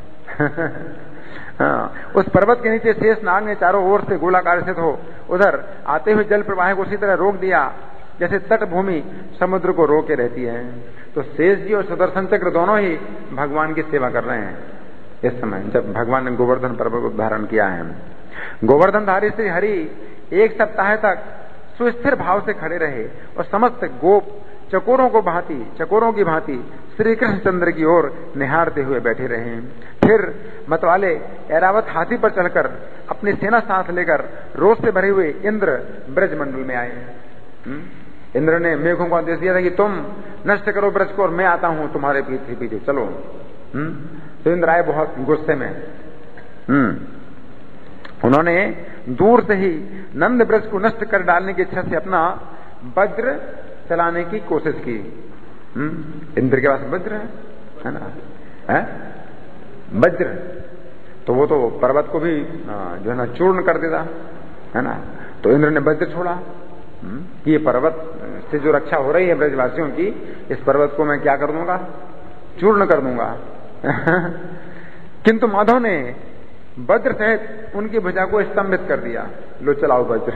S1: हाँ, उस पर्वत के नीचे शेष नाग ने चारों ओर से गोलाकार स्थित हो उधर आते हुए जल प्रवाह को उसी तरह रोक दिया जैसे तट भूमि समुद्र को रोके रहती है। तो शेष जी और सुदर्शन चक्र दोनों ही भगवान की सेवा कर रहे हैं इस समय, जब भगवान ने गोवर्धन पर्वत को धारण किया है। गोवर्धन धारी श्री हरि एक सप्ताह तक सुस्थिर भाव से खड़े रहे और समस्त गोप चकोरों को भांति चकोरों की भांति श्री कृष्ण चंद्र की ओर निहारते हुए बैठे रहे। फिर मतवाले ऐरावत हाथी पर चढ़कर अपनी सेना साथ लेकर रोष से भरे हुए इंद्र ब्रज मंडल में आए। इंद्र ने मेघों को आदेश दिया था कि तुम नष्ट करो ब्रज को और मैं आता हूं तुम्हारे पीछे पीछे चलो। हुँ? तो इंद्र आए बहुत गुस्से में। हुँ? उन्होंने दूर से ही नंद ब्रज को नष्ट कर डालने की इच्छा से अपना वज्र चलाने की कोशिश की। हुँ? इंद्र के पास वज्र है, है ना, है वज्र, तो वो तो पर्वत को भी जो है ना चूर्ण कर देता है ना। तो इंद्र ने वज्र छोड़ा कि ये पर्वत से जो रक्षा हो रही है ब्रजवासियों की, इस पर्वत को मैं क्या कर दूंगा, चूर्ण कर दूंगा। किंतु माधव ने वज्र सहित उनकी भुजा को स्तंभित कर दिया। लो चलाओ वज्र।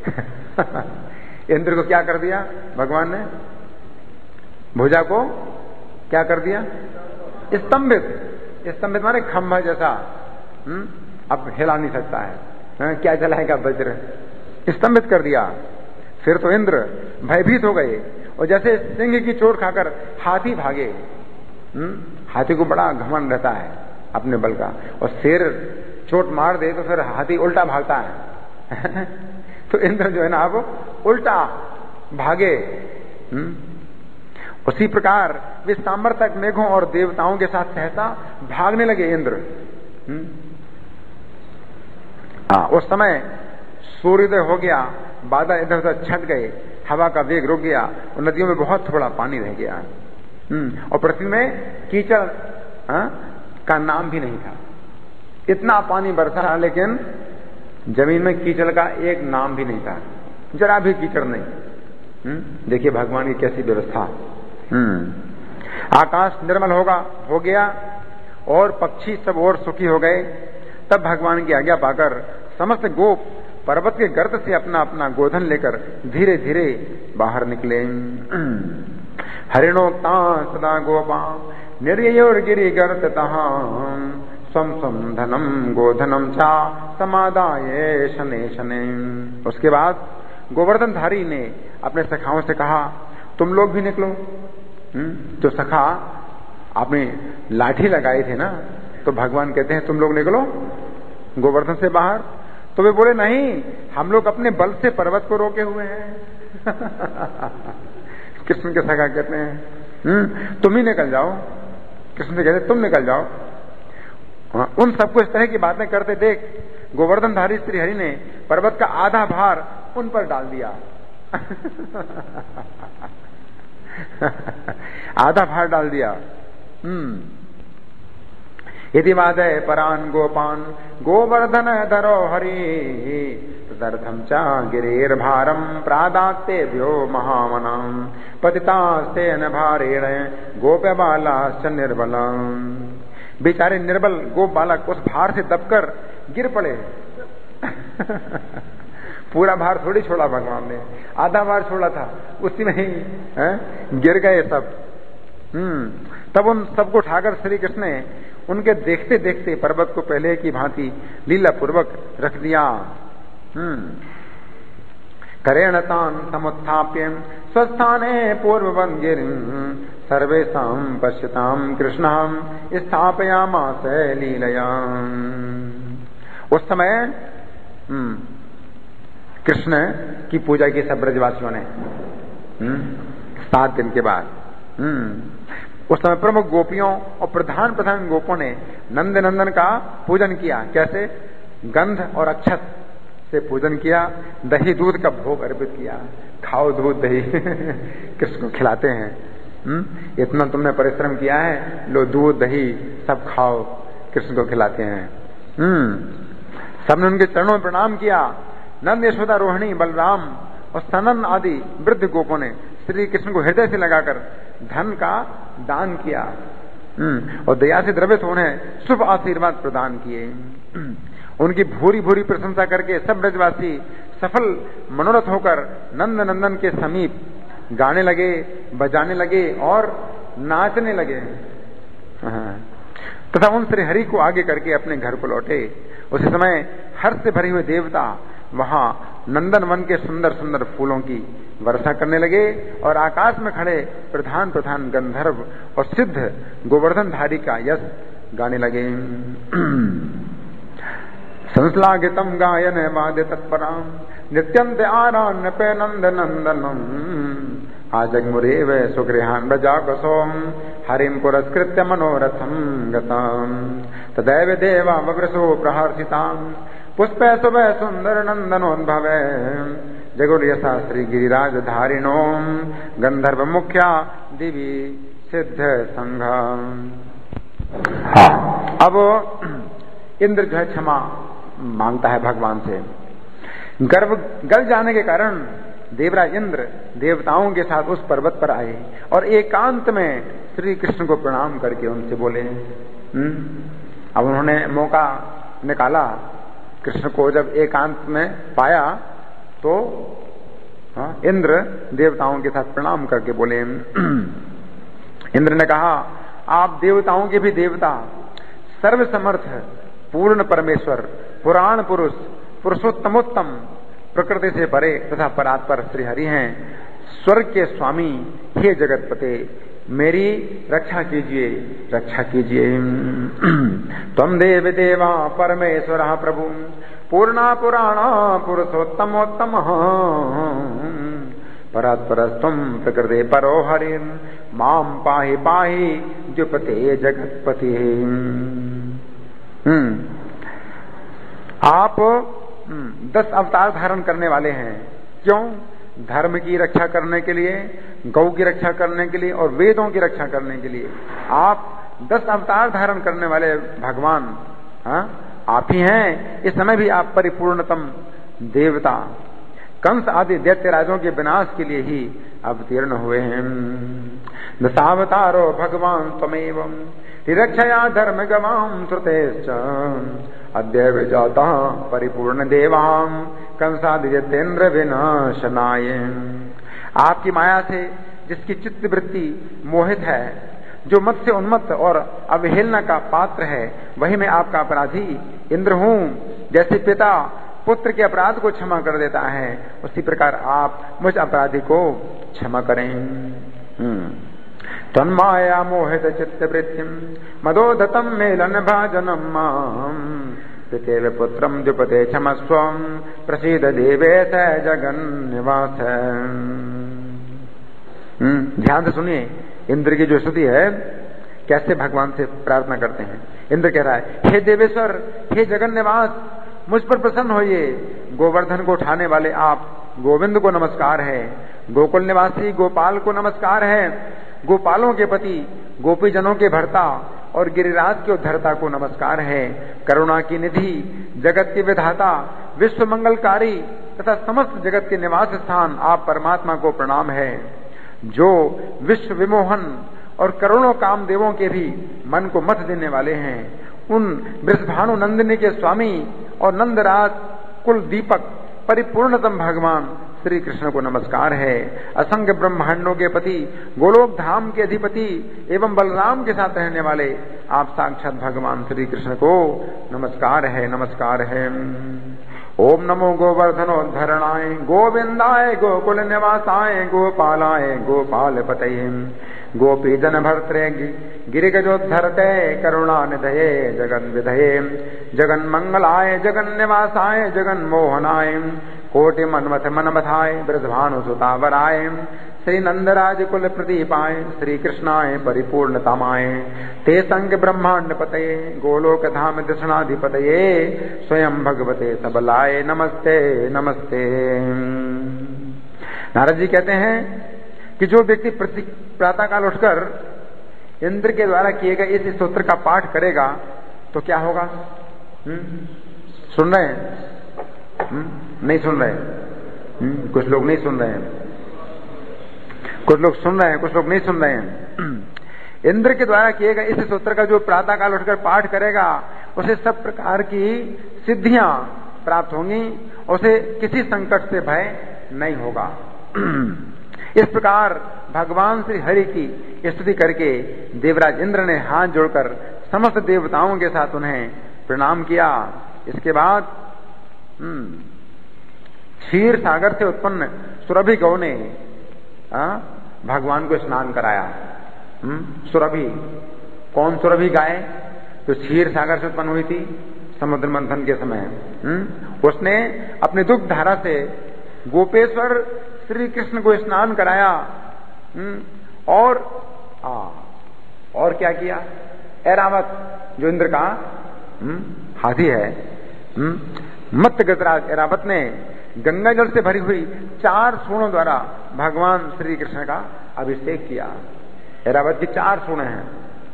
S1: इंद्र को क्या कर दिया भगवान ने, भुजा को क्या कर दिया, स्तंभित। स्तंभित माने खंभा जैसा, हुँ? अब हिला नहीं सकता है, है? क्या चलाएगा वज्र, स्तंभित कर दिया। फिर तो इंद्र भयभीत हो गए और जैसे सिंह की चोट खाकर हाथी भागे। हुँ? हाथी को बड़ा घमंड रहता है अपने बल का, और शेर चोट मार दे तो फिर हाथी उल्टा भागता है, तो इंद्र जो है ना अब उल्टा भागे। हुँ? उसी प्रकार वे सामर्थक मेघों और देवताओं के साथ सहसा भागने लगे इंद्र। हाँ, उस समय सूर्योदय हो गया, बादल इधर उधर छट गए, हवा का वेग रुक गया और नदियों में बहुत थोड़ा पानी रह गया और पृथ्वी में कीचड़ का नाम भी नहीं था। इतना पानी बरसा लेकिन जमीन में कीचड़ का एक नाम भी नहीं था, जरा भी कीचड़ नहीं। देखिए भगवान की कैसी व्यवस्था। आकाश निर्मल होगा हो गया और पक्षी सब और सुखी हो गए। तब भगवान की आज्ञा पाकर समस्त गोप पर्वत के गर्त से अपना अपना गोधन लेकर धीरे धीरे बाहर निकले। हरिणोक्ता सदा गोपा निर्योर्गिरि गर्त स्वम स्वम धनम गोधनम चा समादाये शने शने। उसके बाद गोवर्धन धारी ने अपने सखाओं से कहा, तुम लोग भी निकलो। तो सखा आपने लाठी लगाई थी ना, तो भगवान कहते हैं तुम लोग निकलो गोवर्धन से बाहर। तो वे बोले नहीं, हम लोग अपने बल से पर्वत को रोके हुए हैं। कृष्ण के सखा कहते हैं तुम ही निकल जाओ। कृष्ण से कहते तुम निकल जाओ। उन सबको इस तरह की बातें करते देख गोवर्धनधारी श्री हरि ने पर्वत का आधा भार उन पर डाल दिया। आधा भार डाल दिया। हम्म यदि वादय परान गोपान गोवर्धन धरो हरि तदर्थम चा गिरेर भारम प्रादातेभ्यो महामनाम पतितास्ते न भारेण गोप्य बालाश्च निर्बलम। बेचारे निर्बल गोप बालक उस भार से दबकर गिर पड़े। पूरा भार थोड़ी छोड़ा भगवान ने, आधा भार छोड़ा था, उसी में ही है? गिर गए सब। हम्म तब उन सबको उठाकर श्री कृष्ण ने उनके देखते देखते पर्वत को पहले की भांति लीला पूर्वक रख दिया। हम्म करेणतान समुत्थाप्य स्वस्थाने पूर्ववन् गिरिं सर्वेषां पश्यतां कृष्णं स्थापयामास लीलया। उस समय हम्म कृष्ण की पूजा की सब ब्रजवासियों ने सात दिन के बाद। हम्म उस समय प्रमुख गोपियों और प्रधान प्रधान गोपों ने नंद नंदन का पूजन किया। कैसे? गंध और अक्षत से पूजन किया, दही दूध का भोग अर्पित किया। खाओ दूध दही कृष्ण को खिलाते हैं। हम्म इतना तुमने परिश्रम किया है, लो दूध दही सब खाओ, कृष्ण को खिलाते हैं। हम्म सबने उनके चरणों में प्रणाम किया। नंद यशोदा रोहिणी बलराम और सनन आदि वृद्ध गोपों ने श्री कृष्ण को हृदय से लगाकर धन का दान किया और दया से द्रवित उन्हें शुभ आशीर्वाद प्रदान किए। उनकी भूरी भूरी प्रशंसा करके सब ब्रजवासी सफल मनोरथ होकर नंद नंदन के समीप गाने लगे, बजाने लगे और नाचने लगे तथा उन श्री हरि को आगे करके अपने घर को लौटे। उसी समय हर्ष से भरे हुए देवता वहां नंदन वन के सुंदर सुंदर फूलों की वर्षा करने लगे और आकाश में खड़े प्रधान प्रधान गंधर्व और सिद्ध गोवर्धनधारी का यश गाने लगे। संश्लाघितम गायन वाद्य तत्पराम नित्यंत आरान्यपे नंद नंदनम आजगमुरेव सुगृहान ब्रजागसोम हरिम पुरस्कृत्य मनोरथम गताम तदैव देवा वग्रसो प्रहर्षिताम पुष्पे सुबह सुंदर नंदनोद्भवे जगुर्यसा श्री गिरिराज धारिणो गंधर्व मुख्या दिवी सिद्ध संघ। हाँ, अब इंद्र जो है क्षमा मांगता है भगवान से। गर्व गल जाने के कारण देवराज इंद्र देवताओं के साथ उस पर्वत पर आए और एकांत में श्री कृष्ण को प्रणाम करके उनसे बोले। हुँ? अब उन्होंने मौका निकाला, कृष्ण को जब एकांत में पाया तो हाँ, इंद्र देवताओं के साथ प्रणाम करके बोले। इंद्र ने कहा, आप देवताओं के भी देवता, सर्वसमर्थ पूर्ण परमेश्वर, पुराण पुरुष, पुरुषोत्तमोत्तम, प्रकृति से परे तथा परात्पर श्री हरि हैं। स्वर्ग के स्वामी, हे जगतपते, मेरी रक्षा कीजिए, रक्षा कीजिए। त्वं देव देवा परमेश्वर प्रभु पूर्णा पुराणा पुरुषोत्तमोत्तम परस्परस्त्वं प्रकृते परो हरिन् मां पाहि पाहि जुपते जगतपति। हम्म आप दस अवतार धारण करने वाले हैं। क्यों? धर्म की रक्षा करने के लिए, गौ की रक्षा करने के लिए और वेदों की रक्षा करने के लिए आप दस अवतार धारण करने वाले भगवान हाँ आप ही हैं। इस समय भी आप परिपूर्णतम देवता कंस आदि दैत्यराजों के विनाश के लिए ही अवतीर्ण हुए हैं। दशावतारो भगवान त्वमेव तिरक्षया धर्म गवाम श्रुतेश्च अद्य विजाता परिपूर्ण देवाम कंसादि दैत्येन्द्र विनाशनाय। आपकी माया से जिसकी चित्त वृत्ति मोहित है, जो मत से उन्मत्त और अवहेलना का पात्र है, वही मैं आपका अपराधी इंद्र हूं। जैसे पिता पुत्र के अपराध को क्षमा कर देता है, उसी प्रकार आप मुझ अपराधी को क्षमा करें। तन्माया मोहित चित्त वृत्तिम मदोदतम मेलन भाजनम पितेव पुत्रम द्युपते क्षमस्वम प्रसीद देवेश जगन निवास। ध्यान से सुनिए, इंद्र की जो स्तुति है कैसे भगवान से प्रार्थना करते हैं। इंद्र कह रहा है, हे देवेश्वर, हे जगन निवास, मुझ पर प्रसन्न होइए। गोवर्धन को उठाने वाले आप गोविंद को नमस्कार है। गोकुल निवासी गोपाल को नमस्कार है। गोपालों के पति, गोपी जनों के भर्ता और गिरिराज के उद्धरता को नमस्कार है। करुणा की निधि, जगत के विधाता, विश्व मंगलकारी तथा समस्त जगत के निवास स्थान आप परमात्मा को प्रणाम है, जो विश्व विमोहन और करोड़ों कामदेवों के भी मन को मत देने वाले हैं। उन वृषभानु नंदिनी के स्वामी और नंदराज कुल दीपक परिपूर्णतम भगवान श्री कृष्ण को नमस्कार है। असंख्य ब्रह्मांडों के पति, गोलोक धाम के अधिपति एवं बलराम के साथ रहने वाले आप साक्षात भगवान श्री कृष्ण को नमस्कार है, नमस्कार है। ओम नमो गोवर्धनोद्धरणाय गोविंदाय गोकुल निवासाय गोपालाय गोपाल पतये गोपी जन भर्त्रे गिरिगजोद्धरते करुणा निधये जगन विधये जगन मंगलाय जगन निवासाय जगन मोहनाय कोटि मनमथ मनमथाय ब्रजभानु सुतावराय श्री नंदराज कुल प्रदीपाय श्री कृष्णाय परिपूर्णतमाय ते संग ब्रह्मांड पतये गोलोक धाम दृष्णाधिपतये स्वयं भगवते सबलाय नमस्ते नमस्ते। नारद जी कहते हैं कि जो व्यक्ति प्रातः काल उठकर इंद्र के द्वारा किए गए इस स्तोत्र का पाठ करेगा तो क्या होगा? हुँ? सुन रहे हैं? हुँ? नहीं सुन रहे? हुँ? कुछ लोग नहीं सुन रहे हैं, कुछ लोग सुन रहे हैं, कुछ लोग नहीं सुन रहे हैं। इंद्र के द्वारा किए गए इस स्तोत्र का जो प्रातः काल उठकर पाठ करेगा उसे सब प्रकार की सिद्धियां प्राप्त होंगी, उसे किसी संकट से भय नहीं होगा। इस प्रकार भगवान श्री हरि की स्तुति करके देवराज इंद्र ने हाथ जोड़कर समस्त देवताओं के साथ उन्हें प्रणाम किया। इसके बाद क्षीर सागर से उत्पन्न सुरभि गौ ने आ, भगवान को स्नान कराया। सुरभि, कौन सुरभि गाय? तो क्षीर सागर से उत्पन्न हुई थी समुद्र मंथन के समय। हुँ? उसने अपने दुग्ध धारा से गोपेश्वर श्री कृष्ण को स्नान कराया। और आ, और क्या किया? ऐरावत, जो इंद्र का हाथी है, मत्त गजराज ऐरावत ने गंगा जल से भरी हुई चार सूणों द्वारा भगवान श्री कृष्ण का अभिषेक किया। ऐरावत की चार सूणें हैं।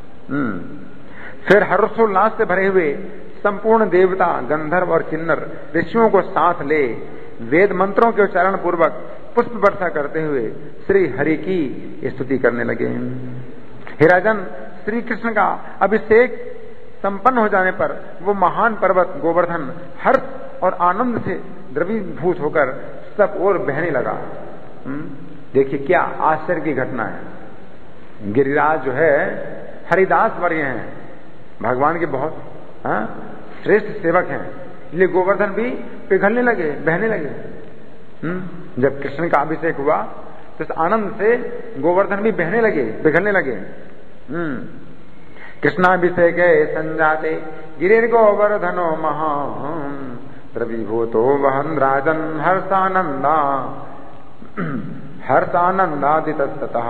S1: फिर हर्षोल्लास से भरे हुए संपूर्ण देवता, गंधर्व और किन्नर ऋषियों को साथ ले वेद मंत्रों के उच्चारण पूर्वक पुष्प वर्षा करते हुए श्री हरि की स्तुति करने लगे। हे राजन, श्री कृष्ण का अभिषेक संपन्न हो जाने पर वो महान पर्वत गोवर्धन हर्ष और आनंद से द्रवीभूत होकर सब ओर बहने लगा। देखिए क्या आश्चर्य की घटना है। गिरिराज जो है हरिदास वर्य हैं, भगवान के बहुत श्रेष्ठ सेवक हैं, इसलिए गोवर्धन भी पिघलने लगे, बहने लगे। हम्म जब कृष्ण का अभिषेक हुआ तो इस आनंद से गोवर्धन भी बहने लगे, पिघलने लगे। हम्म कृष्णाभिषेक संजाते गिरिर गोवर्धनो महान द्रवीभूतो वहन राजन हर्षानंदा हर्षानंदादितस्ततः।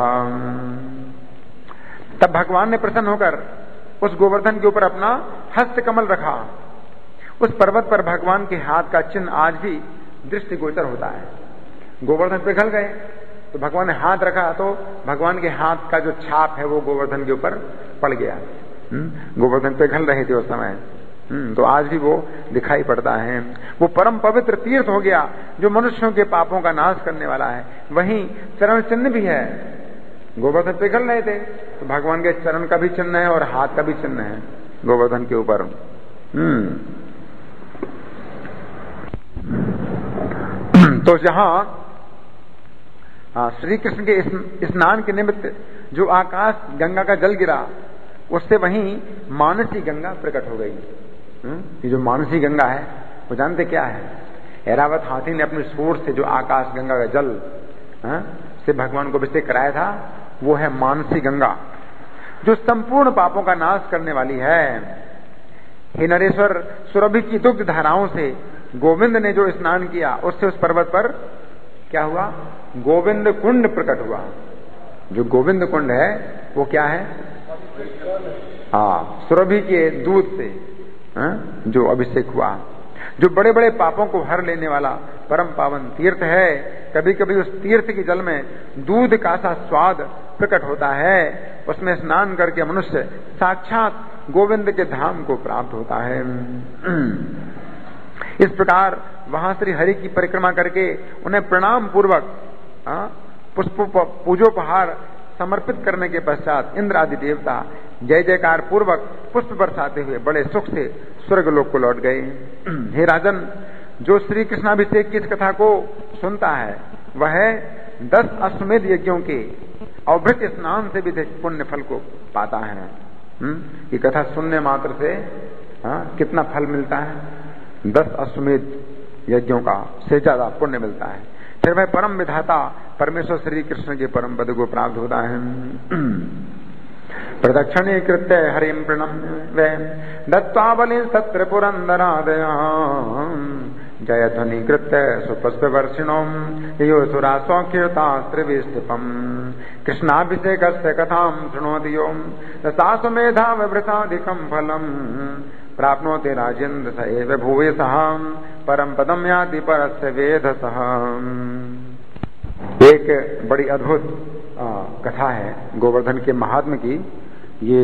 S1: तब भगवान ने प्रसन्न होकर उस गोवर्धन के ऊपर अपना हस्त कमल रखा। उस पर्वत पर भगवान के हाथ का चिन्ह आज भी दृष्टिगोचर होता है। गोवर्धन पिघल गए तो भगवान ने हाथ रखा तो भगवान के हाथ का जो छाप है वो गोवर्धन के ऊपर पड़ गया। गोवर्धन पिघल रहे थे उस समय, तो आज भी वो दिखाई पड़ता है। वो परम पवित्र तीर्थ हो गया जो मनुष्यों के पापों का नाश करने वाला है। वहीं चरण चिन्ह भी है। गोवर्धन पिघल रहे थे तो भगवान के चरण का भी चिन्ह है और हाथ का भी चिन्ह है गोवर्धन के ऊपर। हम्म तो जहां श्री कृष्ण के स्नान के निमित्त जो आकाश गंगा का जल गिरा, उससे वहीं मानसी गंगा प्रकट हो गई। ये जो मानसी गंगा है वो जानते क्या है? ऐरावत हाथी ने अपने सूंड से जो आकाश गंगा का जल हा? से भगवान को अभिषेक कराया था, वो है मानसी गंगा, जो संपूर्ण पापों का नाश करने वाली है। हे नरेश्वर, सुरभि की दुग्ध धाराओं से गोविंद ने जो स्नान किया, उससे उस पर्वत पर क्या हुआ? गोविंद कुंड प्रकट हुआ। जो गोविंद कुंड है वो क्या है? हाँ, सुरभि के दूध से हा? जो अभिषेक हुआ, जो बड़े बड़े पापों को हर लेने वाला परम पावन तीर्थ है। कभी कभी उस तीर्थ के जल में दूध का सा स्वाद प्रकट होता है। उसमें स्नान करके मनुष्य साक्षात गोविंद के धाम को प्राप्त होता है। इस प्रकार वहां श्री हरि की परिक्रमा करके उन्हें प्रणाम पूर्वक पुष्प पूजोपहार समर्पित करने के पश्चात इंद्र आदि देवता जय जयकार पूर्वक पुष्प बरसाते हुए बड़े सुख से स्वर्ग लोक को लौट गए। हे राजन, जो श्री कृष्णाभिषेक की इस कथा को सुनता है वह दस अश्वमेध यज्ञों के अवभृत स्नान से भी पुण्य फल को पाता है। ये कथा सुनने मात्र से हाँ, कितना फल मिलता है? दस अश्वमेध यज्ञों का से ज्यादा पुण्य मिलता है। फिर वह परम विधाता परमेश्वर श्री कृष्ण के परम पद को प्राप्त होता है। प्रदक्षिणे कृत्य हरिम प्रणम्य दत्त्वा बलिं तत्र पुरंदरादया जय ध्वनि कृत्य सुपुष्प वर्षिणों यो सुरा सौख्यतास्त्रिविष्टिपम कृष्णाभिषेकस्य कथां शृणोति यो रसाश्वमेधा विभृताधिकं फलम् प्राप्नोति राजेन्द्र स एव भूयसः परम पदम याति परस्य वेधसः। एक बड़ी अद्भुत कथा है गोवर्धन के महात्म्य की। ये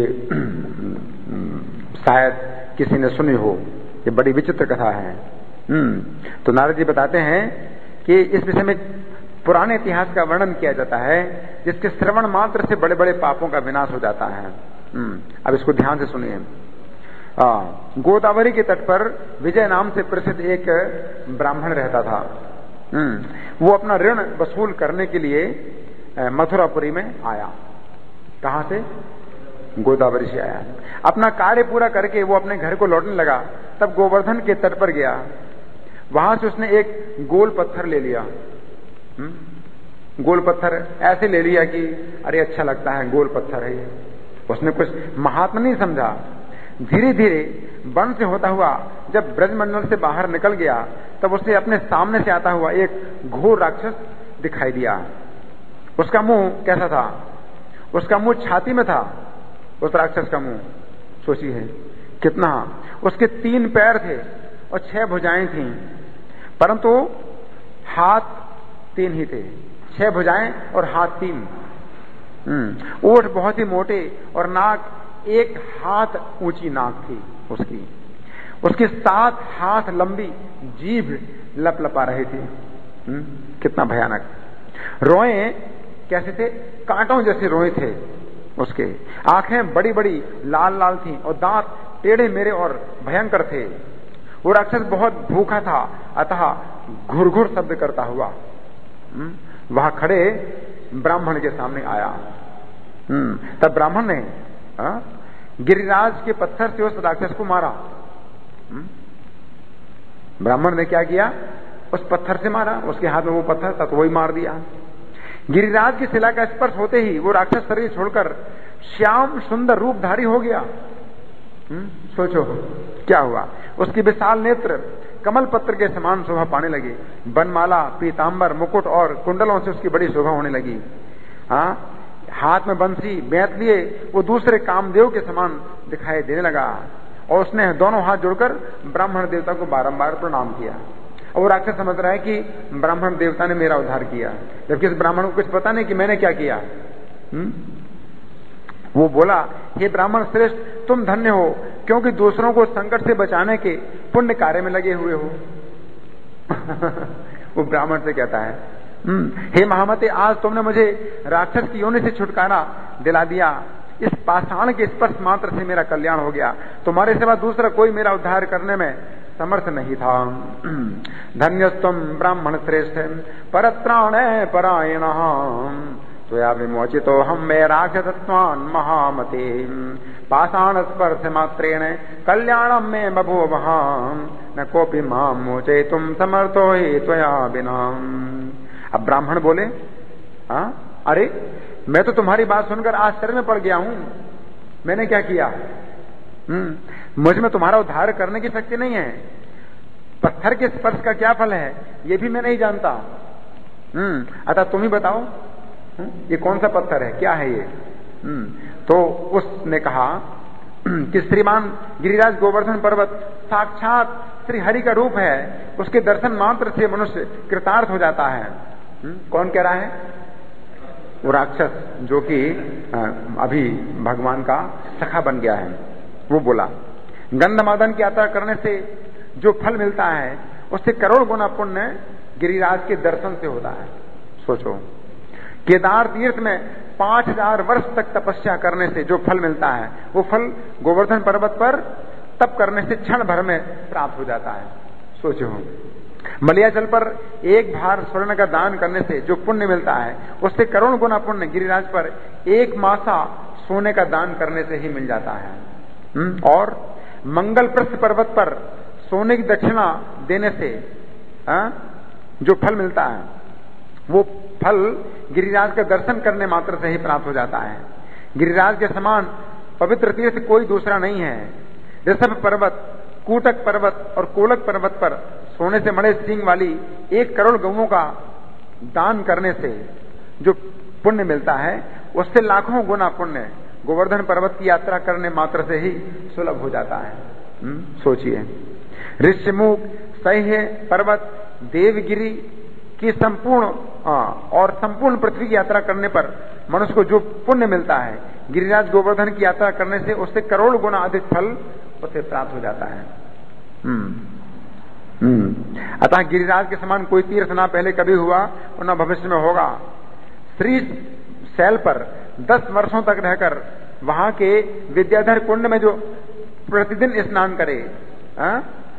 S1: शायद किसी ने सुनी हो, ये बड़ी विचित्र कथा है। तो नारद जी बताते हैं कि इस विषय में पुराने इतिहास का वर्णन किया जाता है, जिसके श्रवण मात्र से बड़े बड़े पापों का विनाश हो जाता है। अब इसको ध्यान से सुनिए। गोदावरी के तट पर विजय नाम से प्रसिद्ध एक ब्राह्मण रहता था। वो अपना ऋण वसूल करने के लिए मथुरापुरी में आया। कहां से? गोदावरी से आया। अपना कार्य पूरा करके वो अपने घर को लौटने लगा, तब गोवर्धन के तट पर गया। वहां से उसने एक गोल पत्थर ले लिया। गोल पत्थर ऐसे ले लिया कि अरे अच्छा लगता है, गोल पत्थर है ये। उसने कुछ महात्मा नहीं समझा। धीरे धीरे वन से होता हुआ जब ब्रजमंडल से बाहर निकल गया, तब उसे अपने सामने से आता हुआ एक घोर राक्षस दिखाई दिया। उसका मुंह कैसा था? उसका मुंह छाती में था। उस राक्षस का मुंह सोचिए कितना। उसके तीन पैर थे और छह भुजाएं थीं, परंतु हाथ तीन ही थे। छह भुजाएं और हाथ तीन। ओठ बहुत ही मोटे और नाक एक हाथ ऊंची नाक थी उसकी। उसके सात हाथ लंबी जीभ लपलपा रही थी। हुँ? कितना भयानक। रोए कैसे थे? कांटों जैसे रोए थे उसके। आंखें बड़ी बड़ी लाल लाल थीं और दांत टेढ़े मेढ़े और भयंकर थे। वो राक्षस बहुत भूखा था, अतः घुरघुर शब्द करता हुआ वहां खड़े ब्राह्मण के सामने आया। तब ब्राह्मण ने आ? गिरिराज के पत्थर से उस राक्षस को मारा। ब्राह्मण ने क्या किया? उस पत्थर से मारा। उसके हाथ में वो पत्थर था तो वही मार दिया। गिरिराज की शिला का स्पर्श होते ही वो राक्षस शरीर छोड़कर श्याम सुंदर रूपधारी हो गया। हुँ? सोचो क्या हुआ। उसके विशाल नेत्र कमल पत्र के समान शोभा पाने लगे। बनमाला, पीतांबर, मुकुट और कुंडलों से उसकी बड़ी शोभा होने लगी। हाँ, हाथ में बंसी बेंत लिए वो दूसरे कामदेव के समान दिखाई देने लगा। और उसने दोनों हाथ जोड़कर ब्राह्मण देवता को बारंबार प्रणाम किया। और राक्षस समझ रहा है कि ब्राह्मण देवता ने मेरा उद्धार किया, जबकि इस ब्राह्मण को कुछ पता नहीं कि मैंने क्या किया। हुँ? वो बोला, हे ब्राह्मण श्रेष्ठ, तुम धन्य हो, क्योंकि दूसरों को संकट से बचाने के पुण्य कार्य में लगे हुए हो। वो ब्राह्मण से कहता है, हे महामते, आज तुमने मुझे राक्षस की योनि से छुटकारा दिला दिया। इस पाषाण के स्पर्श मात्र से मेरा कल्याण हो गया। तुम्हारे सिवा दूसरा कोई मेरा उद्धार करने में समर्थ नहीं था। धन्यस्तम ब्राह्मण श्रेष्ठ परत्राण परायण त्वया विमोचितो हम मे राक्षसत्वान् महामते पाषाण स्पर्श मात्रेण कल्याणम में बभूवः न कोपि मां मोचयितुं समर्थो हि त्वया विना। अब ब्राह्मण बोले, आ? अरे मैं तो तुम्हारी बात सुनकर आश्चर्य में पड़ गया हूं। मैंने क्या किया? हम्म मुझ में तुम्हारा उद्धार करने की शक्ति नहीं है। पत्थर के स्पर्श का क्या फल है ये भी मैं नहीं जानता। हम्म अतः तुम ही बताओ, हुँ? ये कौन सा पत्थर है, क्या है ये? हम्म तो उसने कहा कि श्रीमान गिरिराज गोवर्धन पर्वत साक्षात श्री हरि का रूप है। उसके दर्शन मात्र से मनुष्य कृतार्थ हो जाता है। हुँ? कौन कह रहा है? वो राक्षस जो कि अभी भगवान का सखा बन गया है। वो बोला, गंधमादन की यात्रा करने से जो फल मिलता है उससे करोड़ गुना पुण्य गिरिराज के दर्शन से होता है। सोचो, केदार तीर्थ में पांच हजार वर्ष तक तपस्या करने से जो फल मिलता है वो फल गोवर्धन पर्वत पर तप करने से क्षण भर में प्राप्त हो जाता है। सोचो, मलयाचल पर एक भार स्वर्ण का दान करने से जो पुण्य मिलता है उससे करोड़ गुना पुण्य गिरिराज पर एक मासा सोने का दान करने से ही मिल जाता है। हुँ? और मंगल प्रस्थ पर्वत पर सोने की दक्षिणा देने से आ, जो फल मिलता है वो फल गिरिराज का दर्शन करने मात्र से ही प्राप्त हो जाता है। गिरिराज के समान पवित्र तीर्थ कोई दूसरा नहीं है। ऋषभ पर्वत, कूटक पर्वत और कोलक पर्वत पर सोने से मड़े सींग वाली एक करोड़ गौओं का दान करने से जो पुण्य मिलता है उससे लाखों गुना पुण्य गोवर्धन पर्वत की यात्रा करने मात्र से ही सुलभ हो जाता है। सोचिए, ऋष्यमुख, सह्य पर्वत, देवगिरी की संपूर्ण और संपूर्ण पृथ्वी की यात्रा करने पर मनुष्य को जो पुण्य मिलता है गिरिराज गोवर्धन की यात्रा करने से उससे करोड़ गुना अधिक फल उसे प्राप्त हो जाता है। हम्म हम्म अतः गिरिराज के समान कोई तीर्थ ना पहले कभी हुआ और न भविष्य में होगा। श्री शैल पर दस वर्षों तक रहकर वहां के विद्याधर कुंड में जो प्रतिदिन स्नान करे आ?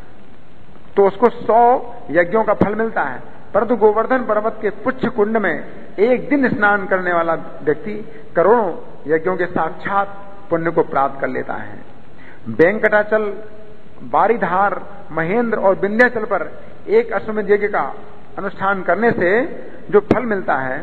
S1: तो उसको सौ यज्ञों का फल मिलता है, परंतु गोवर्धन पर्वत के पुच्छ कुंड में एक दिन स्नान करने वाला व्यक्ति करोड़ों यज्ञों के साक्षात पुण्य को प्राप्त कर लेता है। वेंकटाचल, बारीधार, महेंद्र और विंध्याचल पर एक अश्वमेध यज्ञ का अनुष्ठान करने से जो फल मिलता है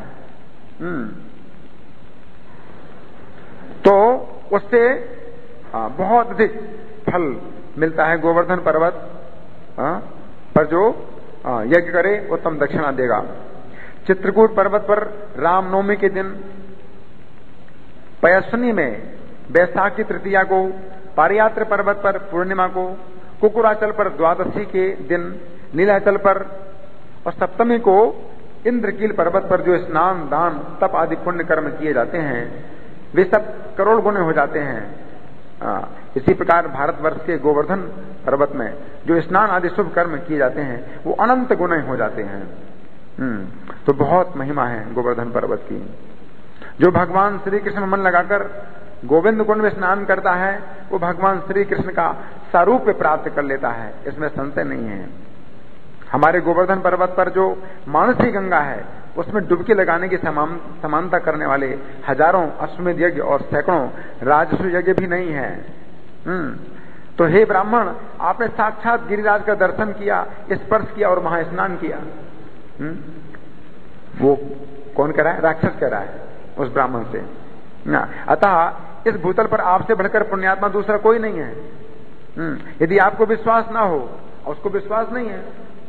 S1: तो उससे बहुत अधिक फल मिलता है। गोवर्धन पर्वत पर जो यज्ञ करे उत्तम दक्षिणा देगा। चित्रकूट पर्वत पर रामनवमी के दिन, पयस्विनी में बैसाख की तृतीया को, पारियात्र पर्वत पर पूर्णिमा को, कुकुराचल पर द्वादशी के दिन, नीलाचल पर और सप्तमी को इंद्रकील पर्वत पर जो स्नान, दान, तप आदि पुण्य कर्म किए जाते हैं वे सब करोड़ गुने हो जाते हैं। आ, इसी प्रकार भारतवर्ष के गोवर्धन पर्वत में जो स्नान आदि शुभ कर्म किए जाते हैं वो अनंत गुने हो जाते हैं। हम्म तो बहुत महिमा है गोवर्धन पर्वत की। जो भगवान श्री कृष्ण मन लगाकर गोविंद कुंड में स्नान करता है वो भगवान श्री कृष्ण का स्वरूप प्राप्त कर लेता है, इसमें संशय नहीं है। हमारे गोवर्धन पर्वत पर जो मानसी गंगा है उसमें डुबकी लगाने की समान समानता करने वाले हजारों अश्वमेध यज्ञ और सैकड़ों राजस्व यज्ञ भी नहीं है। हम्म तो हे ब्राह्मण, आपने साक्षात गिरिराज का दर्शन किया, स्पर्श किया और वहां स्नान किया। हम्म वो कौन कह रहा है? राक्षस कह रहा है उस ब्राह्मण से। अतः इस भूतल पर आपसे बढ़कर पुण्यात्मा दूसरा कोई नहीं है। हम्म यदि आपको विश्वास ना हो
S2: और उसको विश्वास नहीं है।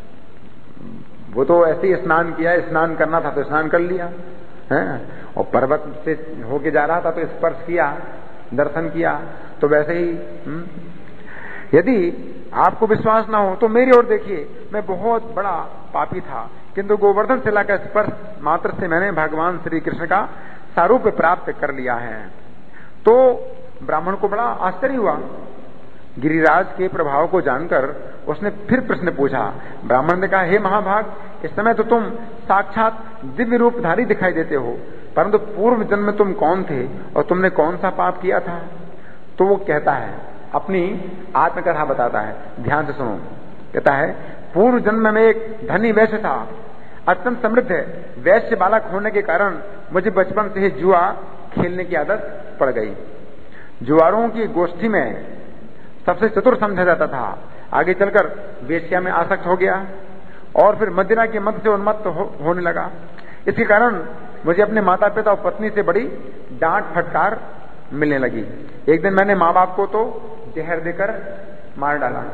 S2: वो तो ऐसे ही स्नान किया, स्नान करना था तो स्नान कर लिया है, और पर्वत से होके जा रहा था तो स्पर्श किया, दर्शन किया, तो वैसे ही। हुँ? यदि आपको विश्वास ना हो तो मेरी ओर देखिए, मैं बहुत बड़ा पापी था, किंतु गोवर्धन शिला का स्पर्श मात्र से मैंने भगवान श्री कृष्ण का सारूप्य प्राप्त कर लिया है। तो ब्राह्मण को बड़ा आश्चर्य हुआ। गिरिराज के प्रभाव को जानकर उसने फिर प्रश्न पूछा। ब्राह्मण ने कहा, हे महाभाग, इस समय तो तुम साक्षात दिव्य रूपधारी दिखाई देते हो, परंतु पूर्व जन्म में तुम कौन थे और तुमने कौन सा पाप किया था? तो वो कहता है, अपनी आत्मकथा बताता है, ध्यान से सुनो। कहता है, पूर्व जन्म में एक धनी वैश्य था, अत्यंत समृद्ध है। वैश्य बालक होने के कारण मुझे बचपन से ही जुआ खेलने की आदत पड़ गई। जुआरों की गोष्ठी में सबसे चतुर समझा जाता था। आगे चलकर वेश्या में आसक्त हो गया और फिर मदिरा के मद से उन्मत्त हो, होने लगा। इसके कारण मुझे अपने माता पिता और पत्नी से बड़ी डांट फटकार मिलने लगी। एक दिन मैंने माँ बाप को तो जहर देकर मार डाला।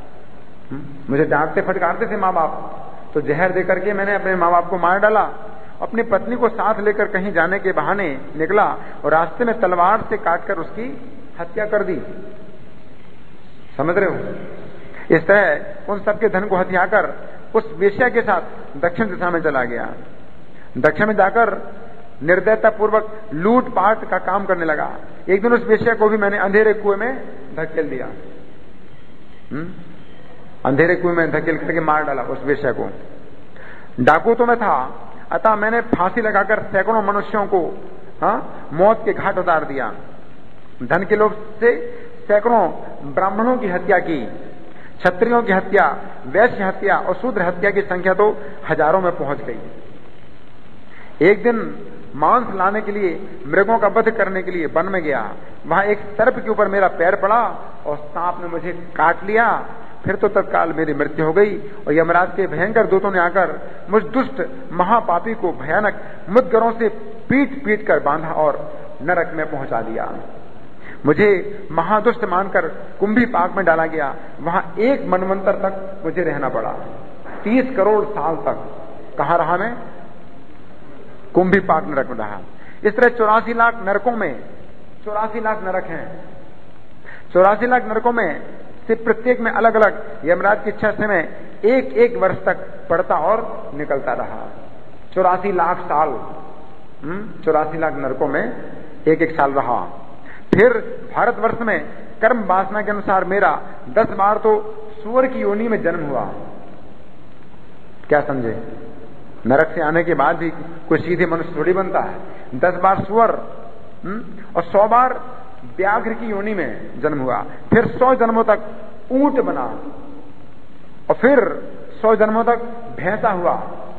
S2: मुझे डांटते फटकारते थे माँ बाप, तो जहर देकर के मैंने अपने माँ बाप को मार डाला। अपनी पत्नी को साथ लेकर कहीं जाने के बहाने निकला और रास्ते में तलवार से काटकर उसकी हत्या कर दी। समझ रहे हो? इस तरह उन सबके धन को हत्या कर उस वेश्या के साथ दक्षिण दिशा में चला गया। दक्षिण में जाकर निर्दयता पूर्वक लूट पाट का काम करने लगा। एक दिन उस वेश्या को भी मैंने अंधेरे कुएं में धकेल दिया। हुँ? अंधेरे कुएं में धकेल करके मार डाला उस वेश्या को। डाकू तो मैं था, अतः मैंने फांसी लगाकर सैकड़ों मनुष्यों को हाँ मौत के घाट उतार दिया। धन के लोभ से सैकड़ों ब्राह्मणों की हत्या की, क्षत्रियों की हत्या, वैश्य हत्या और शूद्र हत्या की संख्या तो हजारों में पहुंच गई। एक दिन मांस लाने के लिए, मृगों का वध करने के लिए वन में गया। वहां एक सर्प के ऊपर मेरा पैर पड़ा और सांप ने मुझे काट लिया। फिर तो तत्काल मेरी मृत्यु हो गई और यमराज के भयंकर दूतों ने आकर मुझ दुष्ट महापापी को भयानक मुद्गरों से पीट पीट कर बांधा और नरक में पहुंचा दिया। मुझे महादुष्ट मानकर कुंभी पाक में डाला गया। वहां एक मनवंतर तक मुझे रहना पड़ा, तीस करोड़ साल तक। कहां रहा मैं? कुंभी पाक नरक में रहा। इस तरह चौरासी लाख नरकों में चौरासी लाख नरक हैं। चौरासी लाख नरकों में से प्रत्येक में अलग अलग यमराज की इच्छा से मैं एक एक वर्ष तक पढ़ता और निकलता रहा। चौरासी लाख साल चौरासी लाख नरकों में एक एक साल रहा। फिर भारतवर्ष में कर्म वासना के अनुसार मेरा दस बार तो सूअर की योनि में जन्म हुआ। क्या समझे? नरक से आने के बाद भी कोई सीधे मनुष्य थोड़ी बनता है। दस बार सूअर और सौ बार व्याघ्र की योनि में जन्म हुआ। फिर सौ जन्मों तक ऊंट बना और फिर सौ जन्मों तक भैंसा हुआ।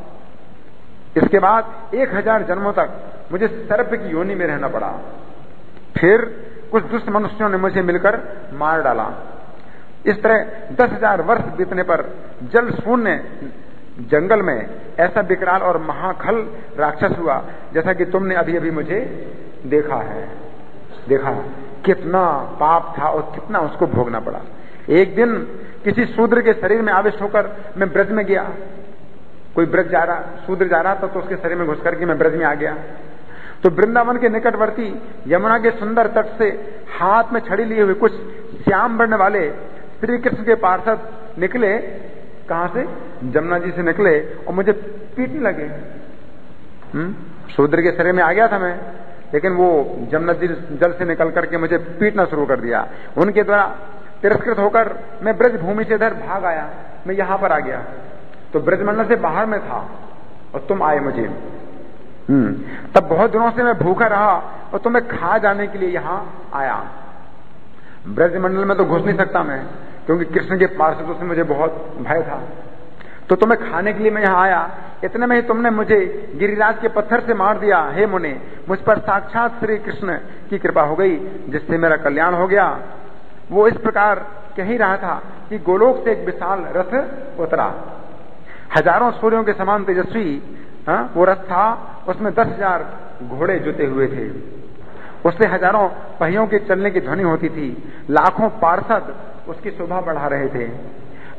S2: इसके बाद एक हजार जन्मों तक मुझे सर्प की योनि में रहना पड़ा। फिर कुछ दुष्ट मनुष्यों ने मुझे मिलकर मार डाला। इस तरह दस हजार वर्ष बीतने पर जल शून्य जंगल में ऐसा विकराल और महाखल राक्षस हुआ जैसा कि तुमने अभी अभी मुझे देखा है। देखा कितना पाप था और कितना उसको भोगना पड़ा। एक दिन किसी शूद्र के शरीर में आविष्ट होकर मैं ब्रज में गया। कोई ब्रज जा रहा शूद्र जा रहा था तो उसके शरीर में घुस करके मैं ब्रज में आ गया। तो वृंदावन के निकटवर्ती यमुना के सुंदर तट से हाथ में छड़ी लिए हुए कुछ श्याम वर्ण वाले श्री कृष्ण के पार्षद निकले। कहां से? जमुना जी से निकले और मुझे पीटने लगे। हम्म शूद्र के शरीर में आ गया था मैं, लेकिन वो जमुना जी जल से निकल करके मुझे पीटना शुरू कर दिया। उनके द्वारा तिरस्कृत होकर मैं ब्रज भूमि से इधर भाग आया। मैं यहां पर आ गया तो ब्रजमंडल से बाहर में था और तुम आए मुझे। हम्म तब बहुत दिनों से मैं भूखा रहा और तुम्हें खा जाने के लिए यहां आया। ब्रजमंडल में तो घुस नहीं सकता मैं, क्योंकि कृष्ण के पार्षदों से मुझे बहुत भय था। तो तुम्हें खाने के लिए मैं यहां आया। इतने में ही तुमने मुझे गिरिराज के पत्थर से मार दिया। हे मुने, मुझ पर साक्षात श्री कृष्ण की कृपा हो गई जिससे मेरा कल्याण हो गया। वो इस प्रकार कह ही रहा था कि गोलोक से एक विशाल रथ उतरा, हजारों सूर्यों के समान तेजस्वी। हाँ, वो रथ था, उसमें दस हजार घोड़े जुते हुए थे। उससे हजारों पहियों के चलने की ध्वनि होती थी। लाखों पार्षद उसकी शोभा बढ़ा रहे थे।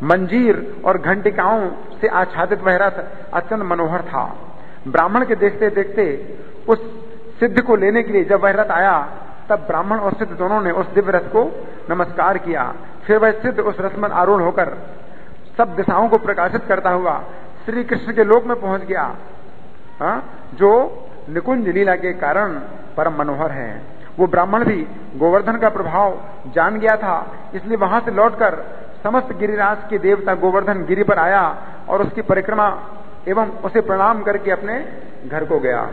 S2: मंजीर और घंटिकाओं से आच्छादित वह रथ अत्यंत मनोहर था। ब्राह्मण के देखते देखते उस सिद्ध को लेने के लिए जब वह रथ आया, तब ब्राह्मण और सिद्ध दोनों ने उस दिव्य रथ को नमस्कार किया। फिर वह सिद्ध उस रथ में आरूढ़ होकर सब दिशाओं को प्रकाशित करता हुआ श्री कृष्ण के लोक में पहुंच गया, हा? जो निकुंज लीला के कारण परम मनोहर है। वो ब्राह्मण भी गोवर्धन का प्रभाव जान गया था, इसलिए वहां से लौटकर समस्त गिरिराज के देवता गोवर्धन गिरि पर आया और उसकी परिक्रमा एवं उसे प्रणाम करके अपने घर को गया।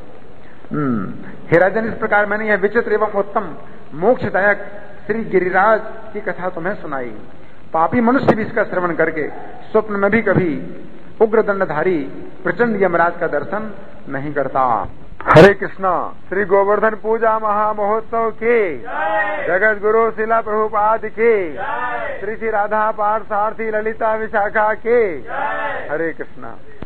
S2: हे राजन, इस प्रकार मैंने यह विचित्र एवं उत्तम मोक्षदायक श्री गिरिराज की कथा तुम्हें सुनाई। पापी मनुष्य भी इसका श्रवण करके स्वप्न में भी कभी उग्र दंडधारी प्रचंड यमराज का दर्शन नहीं करता। हरे कृष्णा। श्री गोवर्धन पूजा महामहोत्सव के जगत गुरु शिला प्रभुपाद के श्री श्री राधा पार्थ सारथी ललिता विशाखा के हरे कृष्णा।